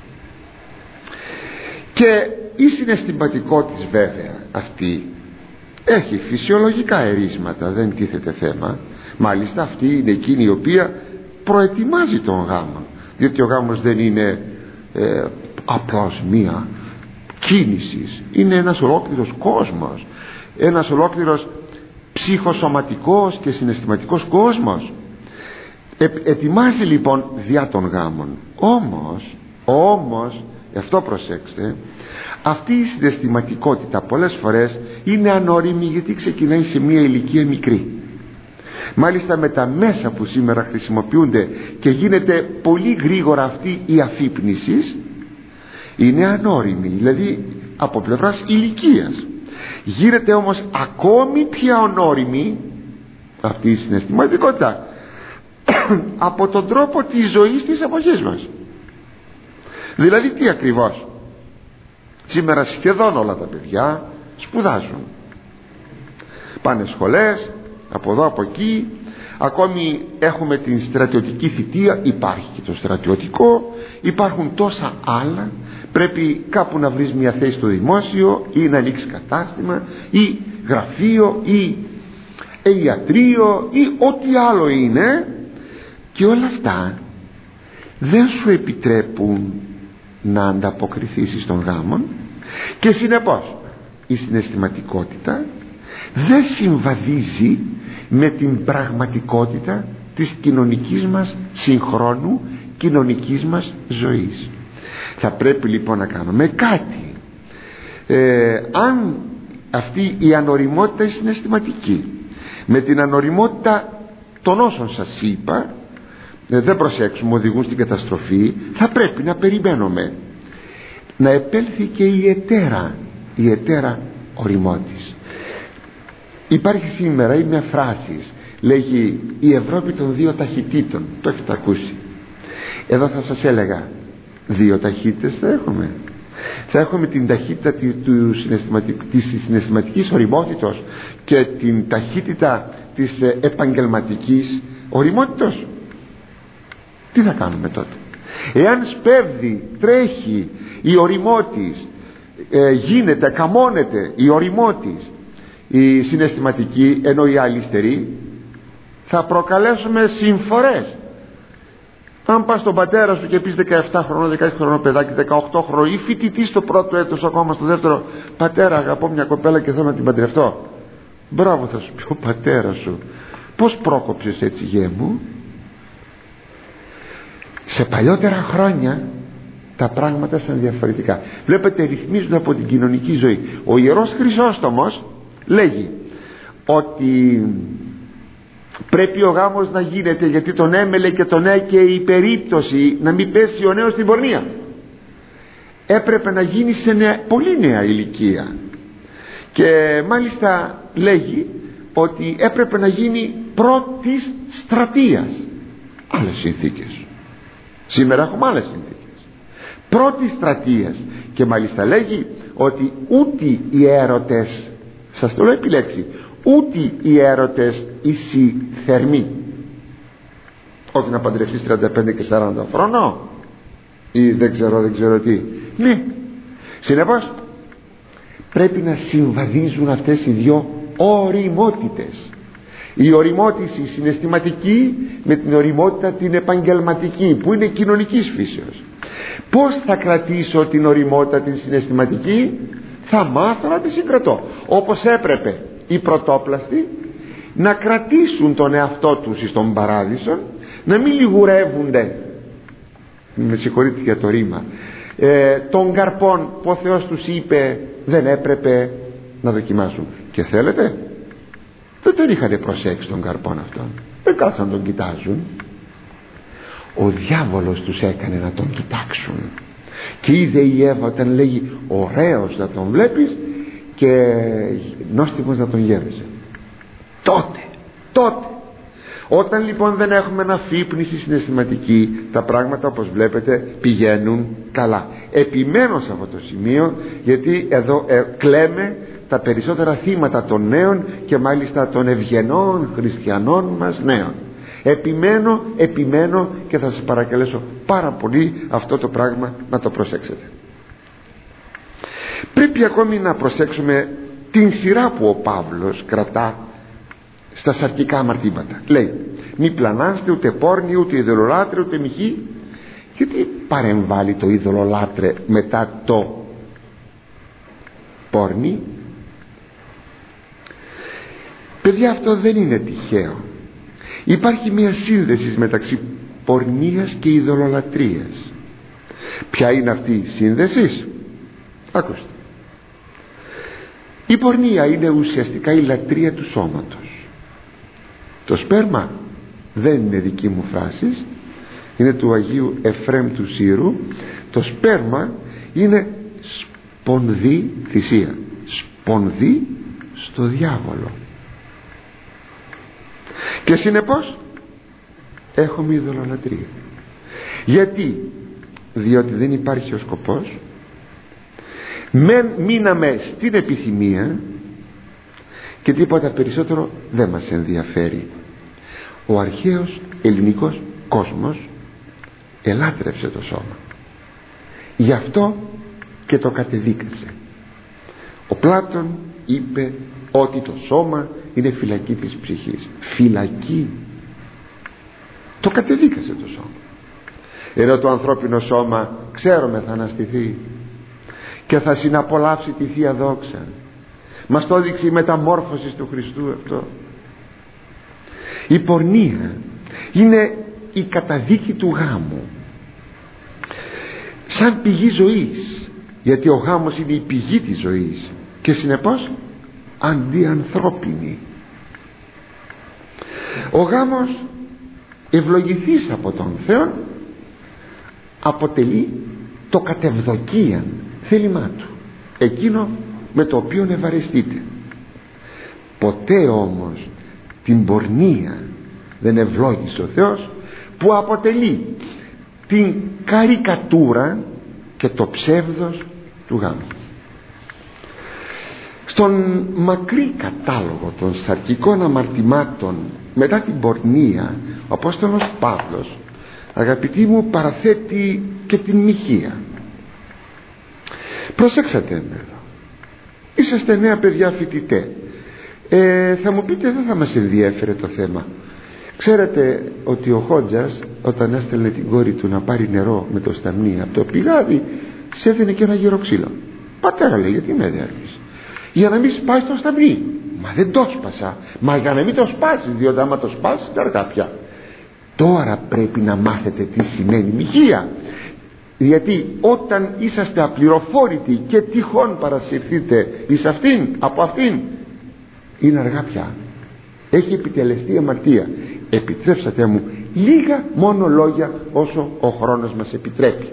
Και η συναισθηματικότητα βέβαια αυτή έχει φυσιολογικά ερίσματα, δεν τίθεται θέμα. Μάλιστα αυτή είναι εκείνη η οποία προετοιμάζει τον γάμο, διότι ο γάμος δεν είναι ε, απλώς μία κίνηση, είναι ένας ολόκληρος κόσμος, ένας ολόκληρος ψυχοσωματικός και συναισθηματικός κόσμος. ε, ετοιμάζει λοιπόν διά των γάμων. Όμως όμως αυτό προσέξτε, αυτή η συναισθηματικότητα πολλές φορές είναι ανώριμη, γιατί ξεκινάει σε μια ηλικία μικρή. Μάλιστα με τα μέσα που σήμερα χρησιμοποιούνται και γίνεται πολύ γρήγορα αυτή η αφύπνιση, είναι ανώριμη, δηλαδή από πλευράς ηλικίας. Γίνεται όμως ακόμη πιο ανώριμη αυτή η συναισθηματικότητα από τον τρόπο της ζωής της εποχής μας. Δηλαδή τι ακριβώς? Σήμερα σχεδόν όλα τα παιδιά σπουδάζουν, πάνε σχολές από εδώ από εκεί. Ακόμη έχουμε την στρατιωτική θητεία, υπάρχει και το στρατιωτικό, υπάρχουν τόσα άλλα. Πρέπει κάπου να βρεις μια θέση στο δημόσιο, ή να ανοίξει κατάστημα ή γραφείο ή ιατρείο ή ό,τι άλλο είναι, και όλα αυτά δεν σου επιτρέπουν να ανταποκριθείς στον γάμο, και συνεπώς η συναισθηματικότητα δεν συμβαδίζει με την πραγματικότητα της κοινωνικής μας συγχρόνου κοινωνικής μας ζωής. Θα πρέπει λοιπόν να κάνουμε κάτι. ε, αν αυτή η ανοριμότητα είναι συναισθηματική με την ανοριμότητα των όσων σας είπα, ε, δεν προσέξουμε, οδηγούν στην καταστροφή, θα πρέπει να περιμένουμε να επέλθει και η ετέρα, η ετέρα οριμότης. Υπάρχει σήμερα η μια φράση, λέγει η Ευρώπη των δύο ταχυτήτων. Το έχετε ακούσει? Εδώ θα σας έλεγα, δύο ταχύτητες θα έχουμε. Θα έχουμε την ταχύτητα του συναισθηματικ... της συναισθηματικής οριμότητος και την ταχύτητα της επαγγελματικής οριμότητος. Τι θα κάνουμε τότε? Εάν σπέβδει, τρέχει η οριμότης, ε, γίνεται, καμώνεται η οριμότης, η συναισθηματική, ενώ η άλλη στερεί, θα προκαλέσουμε συμφορές. Αν πας στον πατέρα σου και πεις δεκαεπτά χρονών, δεκαέξι χρονών παιδάκι, δεκαοκτώ χρονών ή φοιτητή στο πρώτο έτος, ακόμα στο δεύτερο, πατέρα αγαπώ μια κοπέλα και θέλω να την παντρευτώ, μπράβο θα σου πει ο πατέρας σου, πως πρόκοψες έτσι γέ μου? Σε παλιότερα χρόνια τα πράγματα ήταν διαφορετικά. Βλέπετε, ρυθμίζονται από την κοινωνική ζωή. Ο Ιερός Χρυσόστομος λέγει ότι πρέπει ο γάμος να γίνεται, γιατί τον έμελε και τον έκαιε η περίπτωση να μην πέσει ο νέος στην πορνεία. Έπρεπε να γίνει σε νέα, πολύ νέα ηλικία, και μάλιστα λέγει ότι έπρεπε να γίνει πρώτης στρατείας. Άλλες συνθήκες. Σήμερα έχουμε άλλες συνθήκες. Πρώτης στρατείας. Και μάλιστα λέγει ότι ούτε οι έρωτες, σας το λέω επιλέξει, ούτε οι έρωτες ίσοι θερμοί. Όχι να παντρευτείς τριάντα πέντε και σαράντα χρονών ή δεν ξέρω δεν ξέρω τι. Ναι, συνεπώς πρέπει να συμβαδίζουν αυτές οι δυο οριμότητες. Η οριμότηση συναισθηματική με την οριμότητα την επαγγελματική, που είναι κοινωνικής φύσεως. Πώς θα κρατήσω την οριμότητα την συναισθηματική? Θα μάθω να τη συγκρατώ, όπως έπρεπε οι πρωτόπλαστοι να κρατήσουν τον εαυτό τους στον παράδεισο, να μην λιγουρεύουνται, με συγχωρείτε για το ρήμα, ε, των καρπών που ο Θεός τους είπε δεν έπρεπε να δοκιμάσουν. Και θέλετε, δεν τον είχατε προσέξει τον καρπόν αυτόν, δεν κάτσαν να τον κοιτάζουν. Ο διάβολος τους έκανε να τον κοιτάξουν. Και είδε η Εύα όταν λέγει ωραίος να τον βλέπεις και νόστιμος να τον γεύεσαι. Τότε, τότε όταν λοιπόν δεν έχουμε αναφύπνιση συναισθηματική, τα πράγματα όπως βλέπετε πηγαίνουν καλά. Επιμένω σε αυτό το σημείο, γιατί εδώ ε, κλαίμε τα περισσότερα θύματα των νέων και μάλιστα των ευγενών χριστιανών μας νέων. Επιμένω, επιμένω και θα σας παρακαλέσω πάρα πολύ αυτό το πράγμα να το προσέξετε. Πρέπει ακόμη να προσέξουμε την σειρά που ο Παύλος κρατά στα σαρκικά αμαρτήματα. Λέει μη πλανάστε ούτε πόρνοι ούτε ειδωλολάτρε ούτε μοιχοί. Γιατί παρεμβάλλει το ειδωλολάτρε μετά το πόρνη? Παιδιά, αυτό δεν είναι τυχαίο. Υπάρχει μια σύνδεση μεταξύ πορνείας και ειδωλολατρίας. Ποια είναι αυτή η σύνδεση? Ακούστε. Η πορνεία είναι ουσιαστικά η λατρεία του σώματος. Το σπέρμα δεν είναι δική μου φράση, είναι του Αγίου Εφραίμ του Σύρου. Το σπέρμα είναι σπονδί θυσία, σπονδί στο διάβολο. Και συνεπώς έχουμε ειδωλολατρία. Γιατί? Διότι δεν υπάρχει ο σκοπός. Μεν μείναμε στην επιθυμία και τίποτα περισσότερο δεν μας ενδιαφέρει. Ο αρχαίος ελληνικός κόσμος ελάτρευσε το σώμα, γι' αυτό και το κατεδίκασε. Ο Πλάτων είπε ότι το σώμα είναι φυλακή της ψυχής. Φυλακή. Το κατεδίκασε το σώμα. Ενώ το ανθρώπινο σώμα ξέρουμε θα αναστηθεί και θα συναπολαύσει τη Θεία Δόξα. Μας το έδειξε η μεταμόρφωση του Χριστού αυτό. Η πορνεία είναι η καταδίκη του γάμου σαν πηγή ζωής, γιατί ο γάμος είναι η πηγή της ζωής και συνεπώς αντιανθρώπινη. Ο γάμος, ευλογηθής από τον Θεό, αποτελεί το κατευδοκίαν θέλημά του, εκείνο με το οποίο ευαρεστείτε. Ποτέ όμως την πορνεία δεν ευλόγησε ο Θεός, που αποτελεί την καρικατούρα και το ψεύδος του γάμου. Στον μακρύ κατάλογο των σαρκικών αμαρτημάτων μετά την πορνεία, ο Απόστολος Παύλος, αγαπητοί μου, παραθέτει και την μοιχεία. Προσέξατε με εδώ. Είσαστε νέα παιδιά φοιτητέ. Ε, θα μου πείτε, δεν θα μας ενδιέφερε το θέμα. Ξέρετε ότι ο Χότζας, όταν έστελνε την κόρη του να πάρει νερό με το σταμνί από το πηγάδι, σε έδινε και ένα γύρο ξύλο. Πατέρα, λέει, γιατί με έδινες? Για να μην σπάσει το σταμνί. Μα δεν το σπάσα. Μα για να μην το σπάσεις, διότι άμα το σπάσεις είναι αργά πια. Τώρα πρέπει να μάθετε τι σημαίνει μοιχεία, γιατί όταν είσαστε απληροφόρητοι και τυχόν παρασυρθείτε εις αυτήν, από αυτήν, είναι αργά πια. Έχει επιτελεστεί αμαρτία. Επιτρέψατε μου λίγα μόνο λόγια όσο ο χρόνος μας επιτρέπει.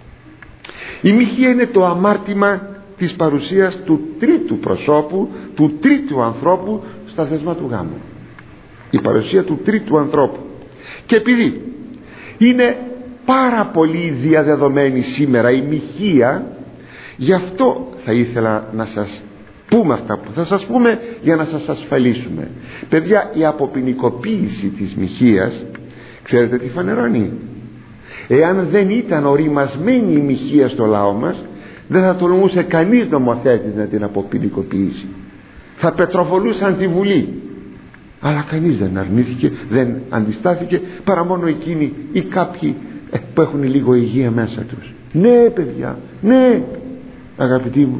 Η μοιχεία είναι το αμάρτημα της παρουσίας του τρίτου προσώπου, του τρίτου ανθρώπου στα θεσμά του γάμου. Η παρουσία του τρίτου ανθρώπου. Και επειδή είναι πάρα πολύ διαδεδομένη σήμερα η μοιχεία, γι' αυτό θα ήθελα να σας πούμε αυτά που θα σας πούμε, για να σας ασφαλίσουμε. Παιδιά, η αποποινικοποίηση της μοιχείας, ξέρετε τι φανερώνει? Εάν δεν ήταν οριμασμένη η μοιχεία στο λαό μας, δεν θα τολμούσε κανείς νομοθέτης να την αποποινικοποιήσει. Θα πετροβολούσαν τη Βουλή, αλλά κανείς δεν αρνήθηκε, δεν αντιστάθηκε, παρά μόνο εκείνοι ή κάποιοι ε, που έχουν λίγο υγεία μέσα τους. Ναι παιδιά, ναι αγαπητοί μου.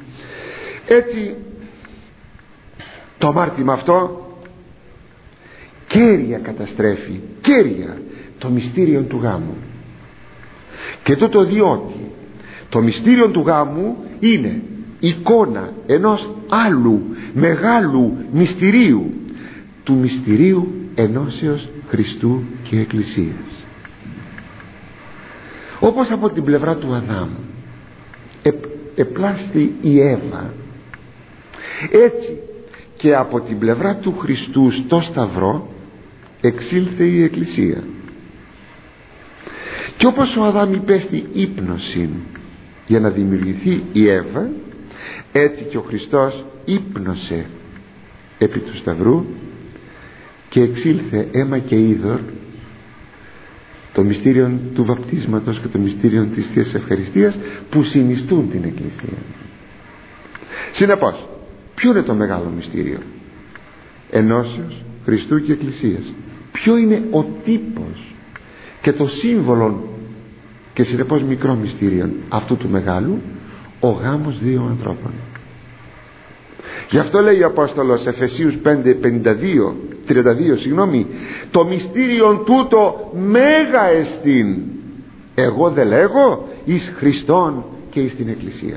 Έτσι το αμάρτημα αυτό κέρια καταστρέφει, κέρια το μυστήριο του γάμου. Και τούτο διότι το μυστήριο του γάμου είναι εικόνα ενός άλλου μεγάλου μυστηρίου, του μυστηρίου ενώσεως Χριστού και Εκκλησίας. Όπως από την πλευρά του Αδάμ ε, επλάστη η Εύα, έτσι και από την πλευρά του Χριστού στο Σταυρό εξήλθε η Εκκλησία. Και όπως ο Αδάμ υπέστη ύπνωση για να δημιουργηθεί η Εύα, έτσι και ο Χριστός ύπνωσε επί του Σταυρού και εξήλθε αίμα και είδωρ, το μυστήριο του βαπτίσματος και το μυστήριο της Θείας Ευχαριστίας, που συνιστούν την Εκκλησία. Συνεπώς, ποιο είναι το μεγάλο μυστήριο ενώσεως Χριστού και Εκκλησίας? Ποιο είναι ο τύπος και το σύμβολο και συνεπώς μικρό μυστήριο αυτού του μεγάλου? Ο γάμος δύο ανθρώπων. Γι' αυτό λέει ο Απόστολος Εφεσίους πέντε πενήντα δύο, τριάντα δύο, συγγνώμη, το μυστήριον τούτο μέγα εστίν, εγώ δε λέγω, εις Χριστόν και εις την Εκκλησία.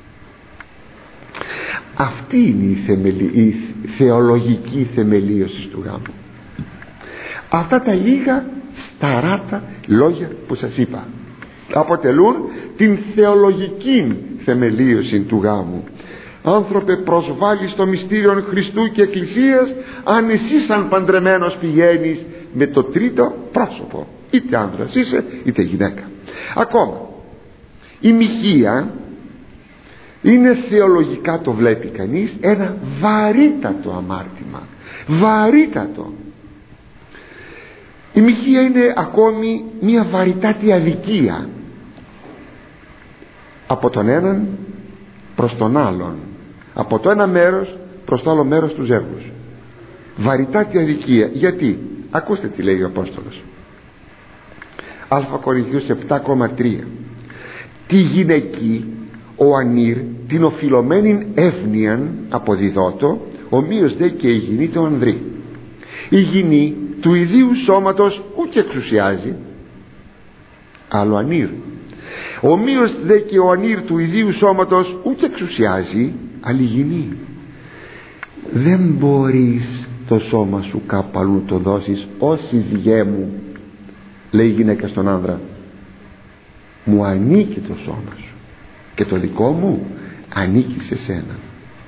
Αυτή είναι η, θεμελι... η θεολογική θεμελίωση του γάμου. Αυτά τα λίγα σταράτα λόγια που σας είπα αποτελούν την θεολογική θεμελίωση του γάμου. Άνθρωπε, προσβάλλεις το μυστήριο Χριστού και Εκκλησίας αν εσύ σαν παντρεμένος πηγαίνεις με το τρίτο πρόσωπο, είτε άνδρας είσαι είτε γυναίκα. Ακόμα η μοιχεία είναι θεολογικά, το βλέπει κανείς, ένα βαρύτατο αμάρτημα, βαρύτατο. Η μοιχεία είναι ακόμη μια βαρυτάτη αδικία από τον έναν προς τον άλλον, από το ένα μέρος προς το άλλο μέρος του ζεύγους. Βαρυτάτη αδικία. Γιατί? Ακούστε τι λέει ο Απόστολος. Α Κορινθίους επτά τρία. Τη γυναική ο ανήρ την οφειλωμένην εύνοιαν αποδιδότο, ομοίως δε και η γυνή το ανδρή. Η γυνή του ιδίου σώματος ούκ εξουσιάζει, άλλο ανήρ. Ομοίως δε και ο ανήρ του ιδίου σώματος ούκ εξουσιάζει, άλλη γυνή. Δεν μπορείς το σώμα σου κάπου αλλού το δώσεις ως συζυγέ μου, λέει η γυναίκα στον άνδρα. Μου ανήκει το σώμα σου και το δικό μου ανήκει σε σένα.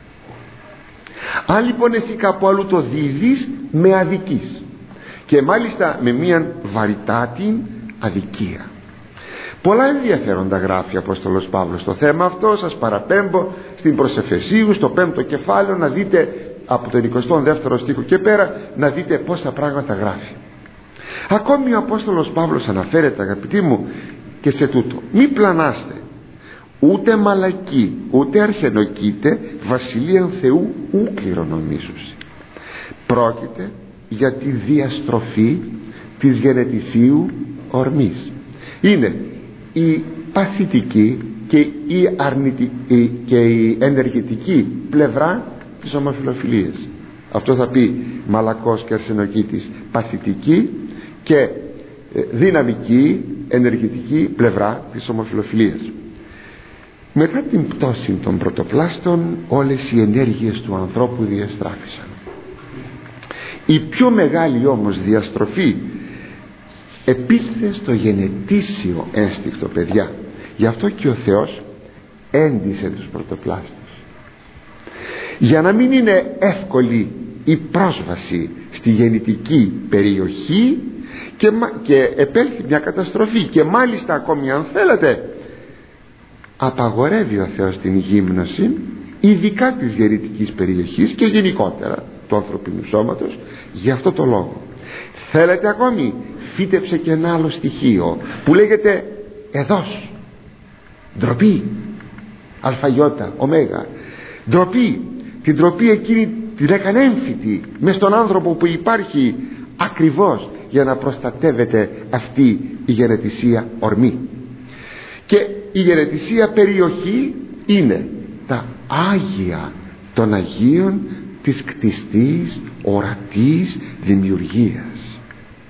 Αν λοιπόν εσύ κάπου αλλού το δίδεις, με αδικείς, και μάλιστα με μια βαρυτάτη αδικία. Πολλά ενδιαφέροντα γράφει ο Απόστολος Παύλος στο θέμα αυτό. Σας παραπέμπω στην προς Εφεσίους, στο πέμπτο κεφάλαιο, να δείτε από τον εικοστό δεύτερο στίχο και πέρα, να δείτε πόσα πράγματα γράφει. Ακόμη ο Απόστολος Παύλος αναφέρεται, αγαπητοί μου, και σε τούτο: μη πλανάστε, ούτε μαλακοί ούτε αρσενοκείτε βασιλείαν Θεού ου κληρονομήσουσι. Πρόκειται για τη διαστροφή της γενετησίου ορμής. Είναι η παθητική και η, αρνητική και η ενεργητική πλευρά της ομοφυλοφιλίας. Αυτό θα πει μαλακός και αρσενοκήτης, παθητική και δυναμική, ενεργητική πλευρά της ομοφυλοφιλίας. Μετά την πτώση των πρωτοπλάστων, όλες οι ενέργειες του ανθρώπου διαστράφησαν. Η πιο μεγάλη όμως διαστροφή επήλθε στο γενετήσιο ένστικτο, παιδιά. Γι' αυτό και ο Θεός έντισε τους πρωτοπλάστους, για να μην είναι εύκολη η πρόσβαση στη γεννητική περιοχή και, και επέλθει μια καταστροφή. Και μάλιστα ακόμη, αν θέλετε, απαγορεύει ο Θεός την γύμνωση, ειδικά της γεννητικής περιοχής και γενικότερα του ανθρωπίνου σώματος, για αυτό το λόγο. Θέλετε ακόμη, φύτεψε και ένα άλλο στοιχείο που λέγεται εδώς, ντροπή, αλφαγιώτα, ωμέγα, ντροπή. Την ντροπή εκείνη την έκανε έμφυτη μες στον άνθρωπο, που υπάρχει ακριβώς για να προστατεύεται αυτή η γενετησία ορμή. Και η γενετησία περιοχή είναι τα Άγια των Αγίων της κτιστής ορατής δημιουργίας.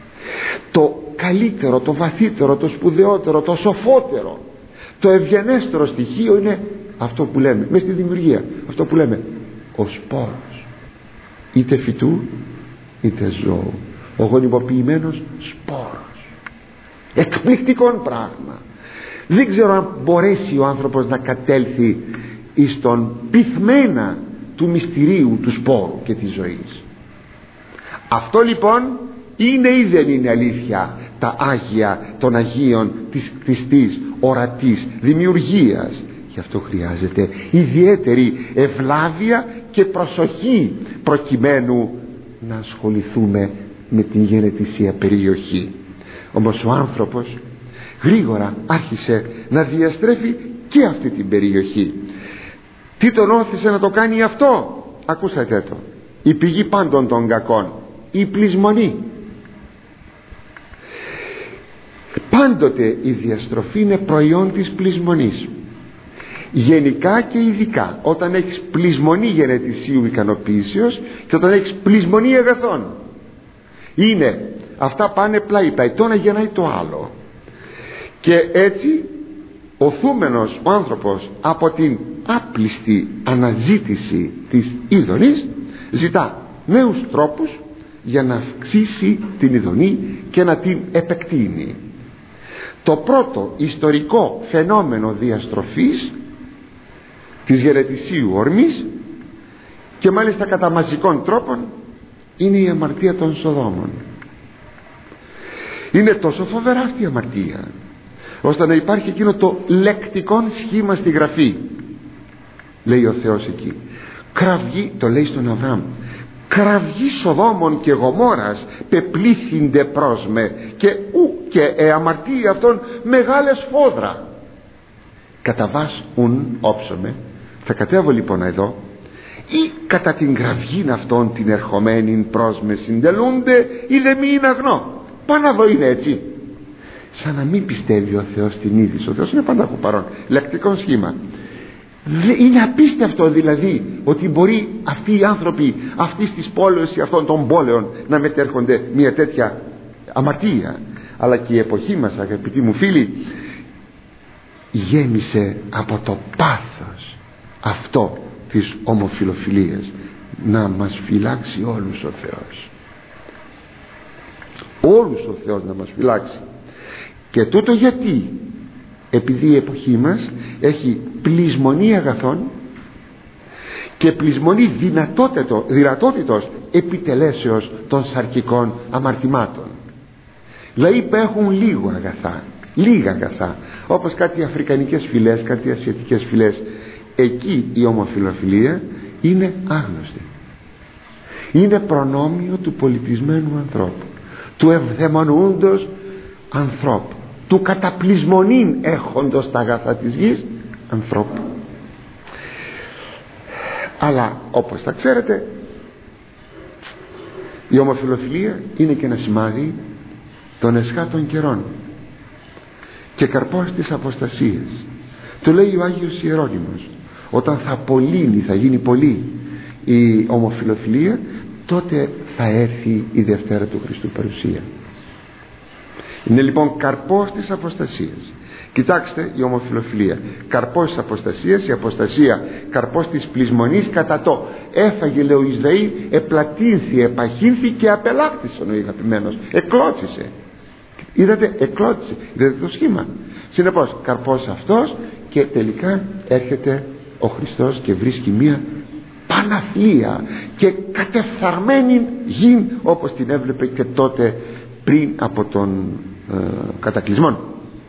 Το καλύτερο, το βαθύτερο, το σπουδαιότερο, το σοφότερο, το ευγενέστερο στοιχείο είναι αυτό που λέμε μες στη δημιουργία, αυτό που λέμε ο σπόρος, είτε φυτού είτε ζώου, ο γονιμοποιημένος σπόρος. Εκπληκτικό πράγμα. Δεν ξέρω αν μπορέσει ο άνθρωπος να κατέλθει εις τον πυθμένα του μυστηρίου του σπόρου και της ζωής. Αυτό λοιπόν είναι ή δεν είναι αλήθεια τα Άγια των Αγίων της κτιστής ορατής δημιουργίας? Γι' αυτό χρειάζεται ιδιαίτερη ευλάβεια και προσοχή προκειμένου να ασχοληθούμε με την γενετησία περιοχή. Όμως ο άνθρωπος γρήγορα άρχισε να διαστρέφει και αυτή την περιοχή. Τι τον όθησε να το κάνει αυτό? Ακούσατε το: η πηγή πάντων των κακών, η πλεισμονή. Πάντοτε η διαστροφή είναι προϊόν της πλεισμονής. Γενικά και ειδικά όταν έχεις πλεισμονή γενετησίου ικανοποίησεως και όταν έχεις πλεισμονή αγαθών, είναι αυτά πάνε πλάι πλάι, το ένα γεννάει το άλλο. Και έτσι οθούμενος ο άνθρωπος από την άπλιστη αναζήτηση της ειδονής ζητά νέους τρόπους για να αυξήσει την ειδονή και να την επεκτείνει. Το πρώτο ιστορικό φαινόμενο διαστροφής της γενετησίου ορμής, και μάλιστα κατά μαζικών τρόπων, είναι η αμαρτία των Σοδόμων. Είναι τόσο φοβερά αυτή η αμαρτία ώστε να υπάρχει εκείνο το λεκτικό σχήμα στη Γραφή. Λέει ο Θεός εκεί, κραυγή, το λέει στον Αβραάμ, κραυγή Σοδόμων και Γομόρας πεπλήθυνται προς με, και ου και ε, αμαρτία αυτών μεγάλες φόδρα. Κατά βάς ουν όψομαι. Θα κατέβω λοιπόν εδώ, ή κατά την κραυγήν αυτών την ερχομένην προς με συντελούνται, ή δε μη είναι αγνό. Πάνω εδώ είναι έτσι, σαν να μην πιστεύει ο Θεός την είδηση. Ο Θεός είναι πάντα παρόν, λεκτικό σχήμα. Είναι απίστευτο δηλαδή ότι μπορεί αυτοί οι άνθρωποι αυτής της πόλεως ή αυτών των πόλεων να μετέρχονται μια τέτοια αμαρτία. Αλλά και η εποχή μας, αγαπητοί μου φίλοι, γέμισε από το πάθος αυτό της ομοφιλοφιλίας. Να μας φυλάξει όλους ο Θεός, όλους ο Θεός να μας φυλάξει. Και τούτο γιατί? Επειδή η εποχή μας έχει πλεισμονή αγαθών και πλεισμονή δυνατότητο, δυνατότητος επιτελέσεως των σαρκικών αμαρτημάτων. Δηλαδή που έχουν λίγο αγαθά, λίγα αγαθά, όπως κάτι αφρικανικές φυλές, κάτι ασιατικές φυλές. Εκεί η ομοφιλοφιλία είναι άγνωστη. Είναι προνόμιο του πολιτισμένου ανθρώπου, του ευδαιμονούντος ανθρώπου, του καταπλεισμονήν έχοντος τα αγαθά της γης ανθρώπου. Αλλά όπως θα ξέρετε, η ομοφιλοφιλία είναι και ένα σημάδι των εσχάτων καιρών και καρπός της αποστασίας. Το λέει ο Άγιος Ιερώνυμος, όταν θα απολύνει, θα γίνει πολύ η ομοφιλοφιλία, τότε θα έρθει η Δευτέρα του Χριστού παρουσία. Είναι λοιπόν καρπός της αποστασίας. Κοιτάξτε, η ομοφιλοφιλία καρπός της αποστασίας, η αποστασία καρπός της πλεισμονής. Κατά το έφαγε, λέει ο Ισραήλ, επλατύνθη, επαχύνθη και απελάκτησε ο αγαπημένος, εκλώτσισε. Είδατε, εκλώτσισε, είδατε το σχήμα. Συνεπώς καρπός αυτός, και τελικά έρχεται ο Χριστός και βρίσκει μία παναθλία και κατεφθαρμένη γη, όπως την έβλεπε και τότε πριν από τον ε, κατακλυσμό.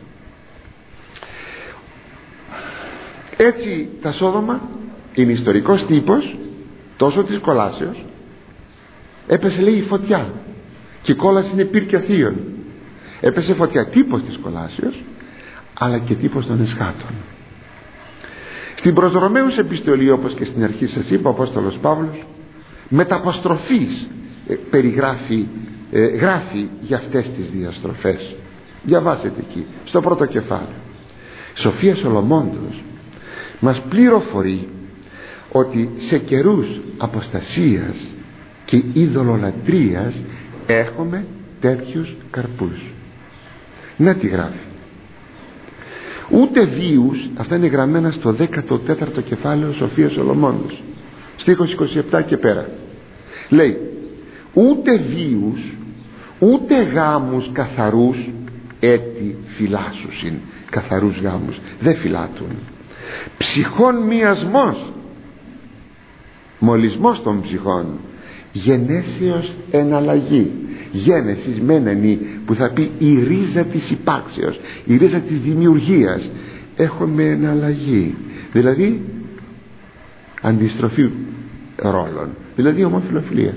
Έτσι τα Σόδομα είναι ιστορικός τύπος τόσο της κολάσεως. Έπεσε, λέει, η φωτιά και η κόλαση είναι πύρκια θείων. Έπεσε φωτιά, τύπος της κολάσεως αλλά και τύπος των εσχάτων. Στην προς Ρωμαίους επιστολή, όπως και στην αρχή σας είπα, ο Απόστολος Παύλος μεταποστροφής ε, περιγράφει ε, γράφει για αυτές τις διαστροφές. Διαβάσετε εκεί στο πρώτο κεφάλαιο. Σοφία Σολομώντος μας πληροφορεί ότι σε καιρούς αποστασίας και ειδωλολατρίας έχουμε τέτοιους καρπούς. Να τι γράφει. Ούτε βίους, αυτά είναι γραμμένα στο δέκατο τέταρτο κεφάλαιο Σοφία Σολομώντος, στίχος είκοσι επτά και πέρα. Λέει, ούτε βίους ούτε γάμους καθαρούς έτη φυλάσσουσιν. καθαρούς γάμους, δεν φυλάτουν. Ψυχών μιασμός, μολυσμός των ψυχών, γενέσεως εναλλαγή. Γένεσης μένενη, που θα πει η ρίζα της υπάρξεως, η ρίζα της δημιουργίας. Έχουμε εναλλαγή, δηλαδή αντιστροφή ρόλων, δηλαδή ομοφιλοφιλία.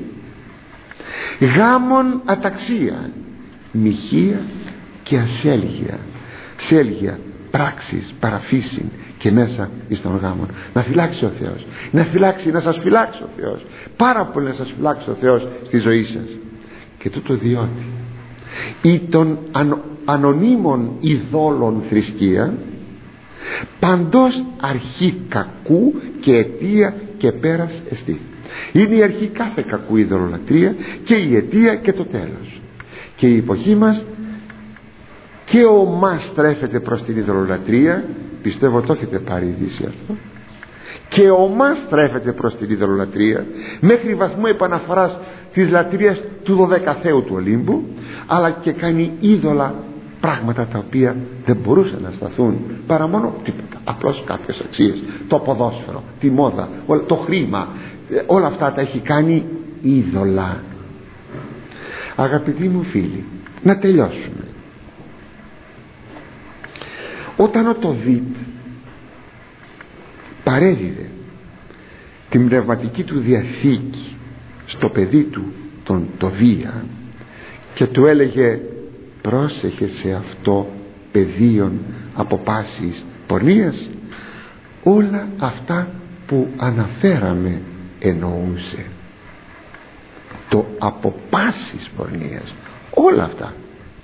Γάμων αταξία, μοιχεία και ασέλγεια. Σέλγεια, πράξεις, παραφύσιν και μέσα εις των γάμων. Να φυλάξει ο Θεός, να φυλάξει, να σας φυλάξει ο Θεός, πάρα πολύ να σας φυλάξει ο Θεός στη ζωή σας. Και τούτο διότι ή των αν, ανωνύμων ειδόλων θρησκεία παντός αρχή κακού και αιτία και πέρας εστί. Είναι η αρχή κάθε κακού ειδωλολατρία και η αιτία και το τέλος. Και η εποχή μας και ομά στρέφεται προς την ειδωλολατρία, πιστεύω το έχετε πάρει ειδήσει αυτό, και ομά στρέφεται προς την ειδωλολατρία μέχρι βαθμό επαναφοράς της λατρείας του δωδεκαθέου του Ολύμπου, αλλά και κάνει είδωλα πράγματα τα οποία δεν μπορούσαν να σταθούν παρά μόνο τίποτα, απλώς κάποιες αξίες, το ποδόσφαιρο, τη μόδα, το χρήμα, όλα αυτά τα έχει κάνει είδωλα. Αγαπητοί μου φίλοι, να τελειώσουμε. Όταν ο Τοβίτ παρέδιδε την πνευματική του διαθήκη στο παιδί του τον Τοβία και του έλεγε πρόσεχε σε αυτό πεδίον από πάσης πορνείας, όλα αυτά που αναφέραμε εννοούσε, το από πάσης πορνείας, όλα αυτά.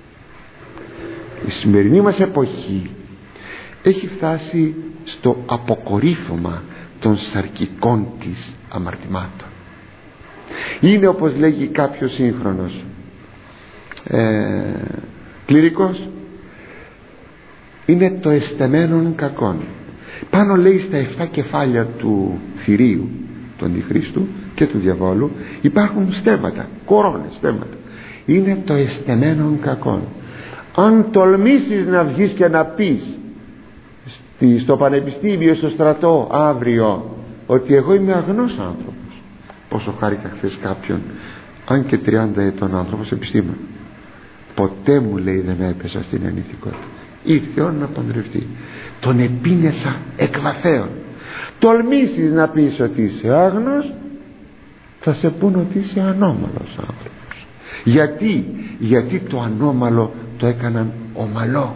Η σημερινή μας εποχή έχει φτάσει στο αποκορύφωμα των σαρκικών της αμαρτημάτων. Είναι, όπως λέγει κάποιος σύγχρονος ε, κληρικός, είναι το εστεμένον κακόν. Πάνω λέει στα εφτά κεφάλια του θηρίου του Αντιχρίστου και του διαβόλου υπάρχουν στέμματα, κορώνες, στέμματα. Είναι το εστεμένον κακόν. Αν τολμήσεις να βγεις και να πεις στο πανεπιστήμιο, στο στρατό αύριο ότι εγώ είμαι αγνός άνθρωπος, πόσο χάρηκα χθες κάποιον, αν και τριάντα ετών άνθρωπος, επιστήμον, ποτέ μου λέει δεν έπεσα στην ανηθικότητα, ήρθε ώρα να παντρευτεί, τον επίνεσα εκ βαθέων. Τολμήσεις να πεις ότι είσαι άγνος, θα σε πούν ότι είσαι ανώμαλος άνθρωπος. Γιατί? Γιατί το ανώμαλο το έκαναν ομαλό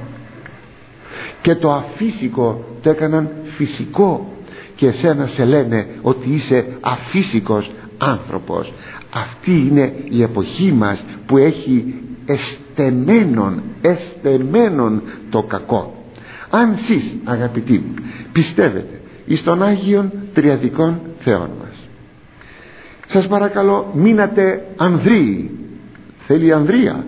και το αφύσικο το έκαναν φυσικό, και εσένα σε λένε ότι είσαι αφύσικος άνθρωπος. Αυτή είναι η εποχή μας που έχει εστεμένον, εστεμένον το κακό. Αν εσείς, αγαπητοί μου, πιστεύετε εις τον Άγιον Τριαδικών Θεών μας, σας παρακαλώ μείνατε ανδρείοι. Θέλει ανδρεία,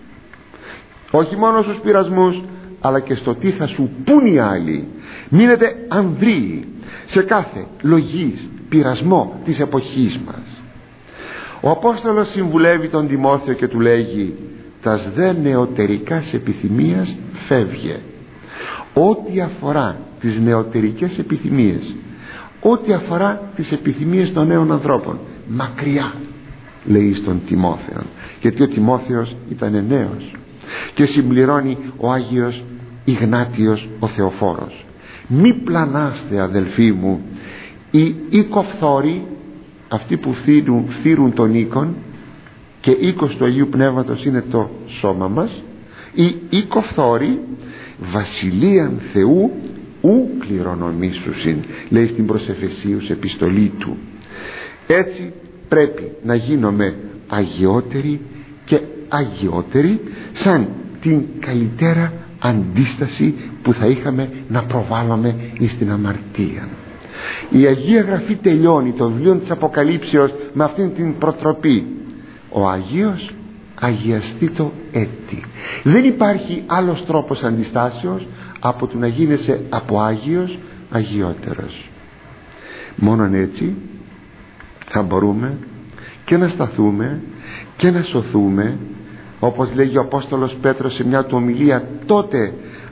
όχι μόνο στους πειρασμούς, αλλά και στο τι θα σου πούν οι άλλοι. Μείνετε ανδρείοι σε κάθε λογής, πειρασμό της εποχής μας. Ο Απόστολος συμβουλεύει τον Τιμόθεο και του λέγει τας δε νεωτερικάς επιθυμίας φεύγε. Ό,τι αφορά τις νεωτερικές επιθυμίες, ό,τι αφορά τις επιθυμίες των νέων ανθρώπων, μακριά, λέει στον Τιμόθεο, γιατί ο Τιμόθεος ήταν νέος. Και συμπληρώνει ο Άγιος Ιγνάτιος ο Θεοφόρος, μη πλανάστε αδελφοί μου, οι οίκοφθόροι, αυτοί που φθύρουν, φθύρουν τον οίκον, και οίκος του Αγίου Πνεύματος είναι το σώμα μας, οι οίκοφθόροι βασιλείαν Θεού ου κληρονομήσουσιν, λέει στην προς Εφεσίους επιστολή του. Έτσι πρέπει να γίνομαι αγιότεροι και αγιότεροι, σαν την καλύτερα αντίσταση που θα είχαμε να προβάλλουμε εις την αμαρτία. Η Αγία Γραφή τελειώνει το βιβλίο της Αποκαλύψεως με αυτήν την προτροπή: ο Αγίος αγιαστήτω έτη. Δεν υπάρχει άλλος τρόπος αντιστάσεως από το να γίνεσαι από Άγιος αγιότερος. Μόνον έτσι θα μπορούμε και να σταθούμε και να σωθούμε, όπως λέγει ο Απόστολος Πέτρος σε μια του ομιλία τότε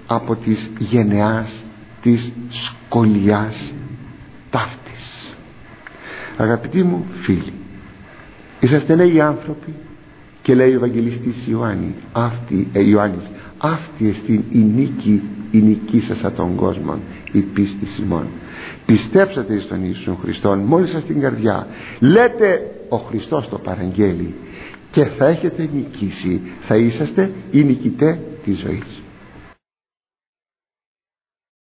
από της γενεάς της σκολιάς ταύτης. Αγαπητοί μου φίλοι, είσαστε νέοι άνθρωποι και λέει ο Ευαγγελιστής Ιωάννη, αυτή, ε, Ιωάννης, αυτή εστίν η νίκη, η νικήσασα των κόσμων, η πίστη ημών. Πιστέψατε στον Ιησού Χριστόν μόλις σας την καρδιά, λέτε ο Χριστός το παραγγέλει, και θα έχετε νικήσει, θα είσαστε οι νικητές της ζωής.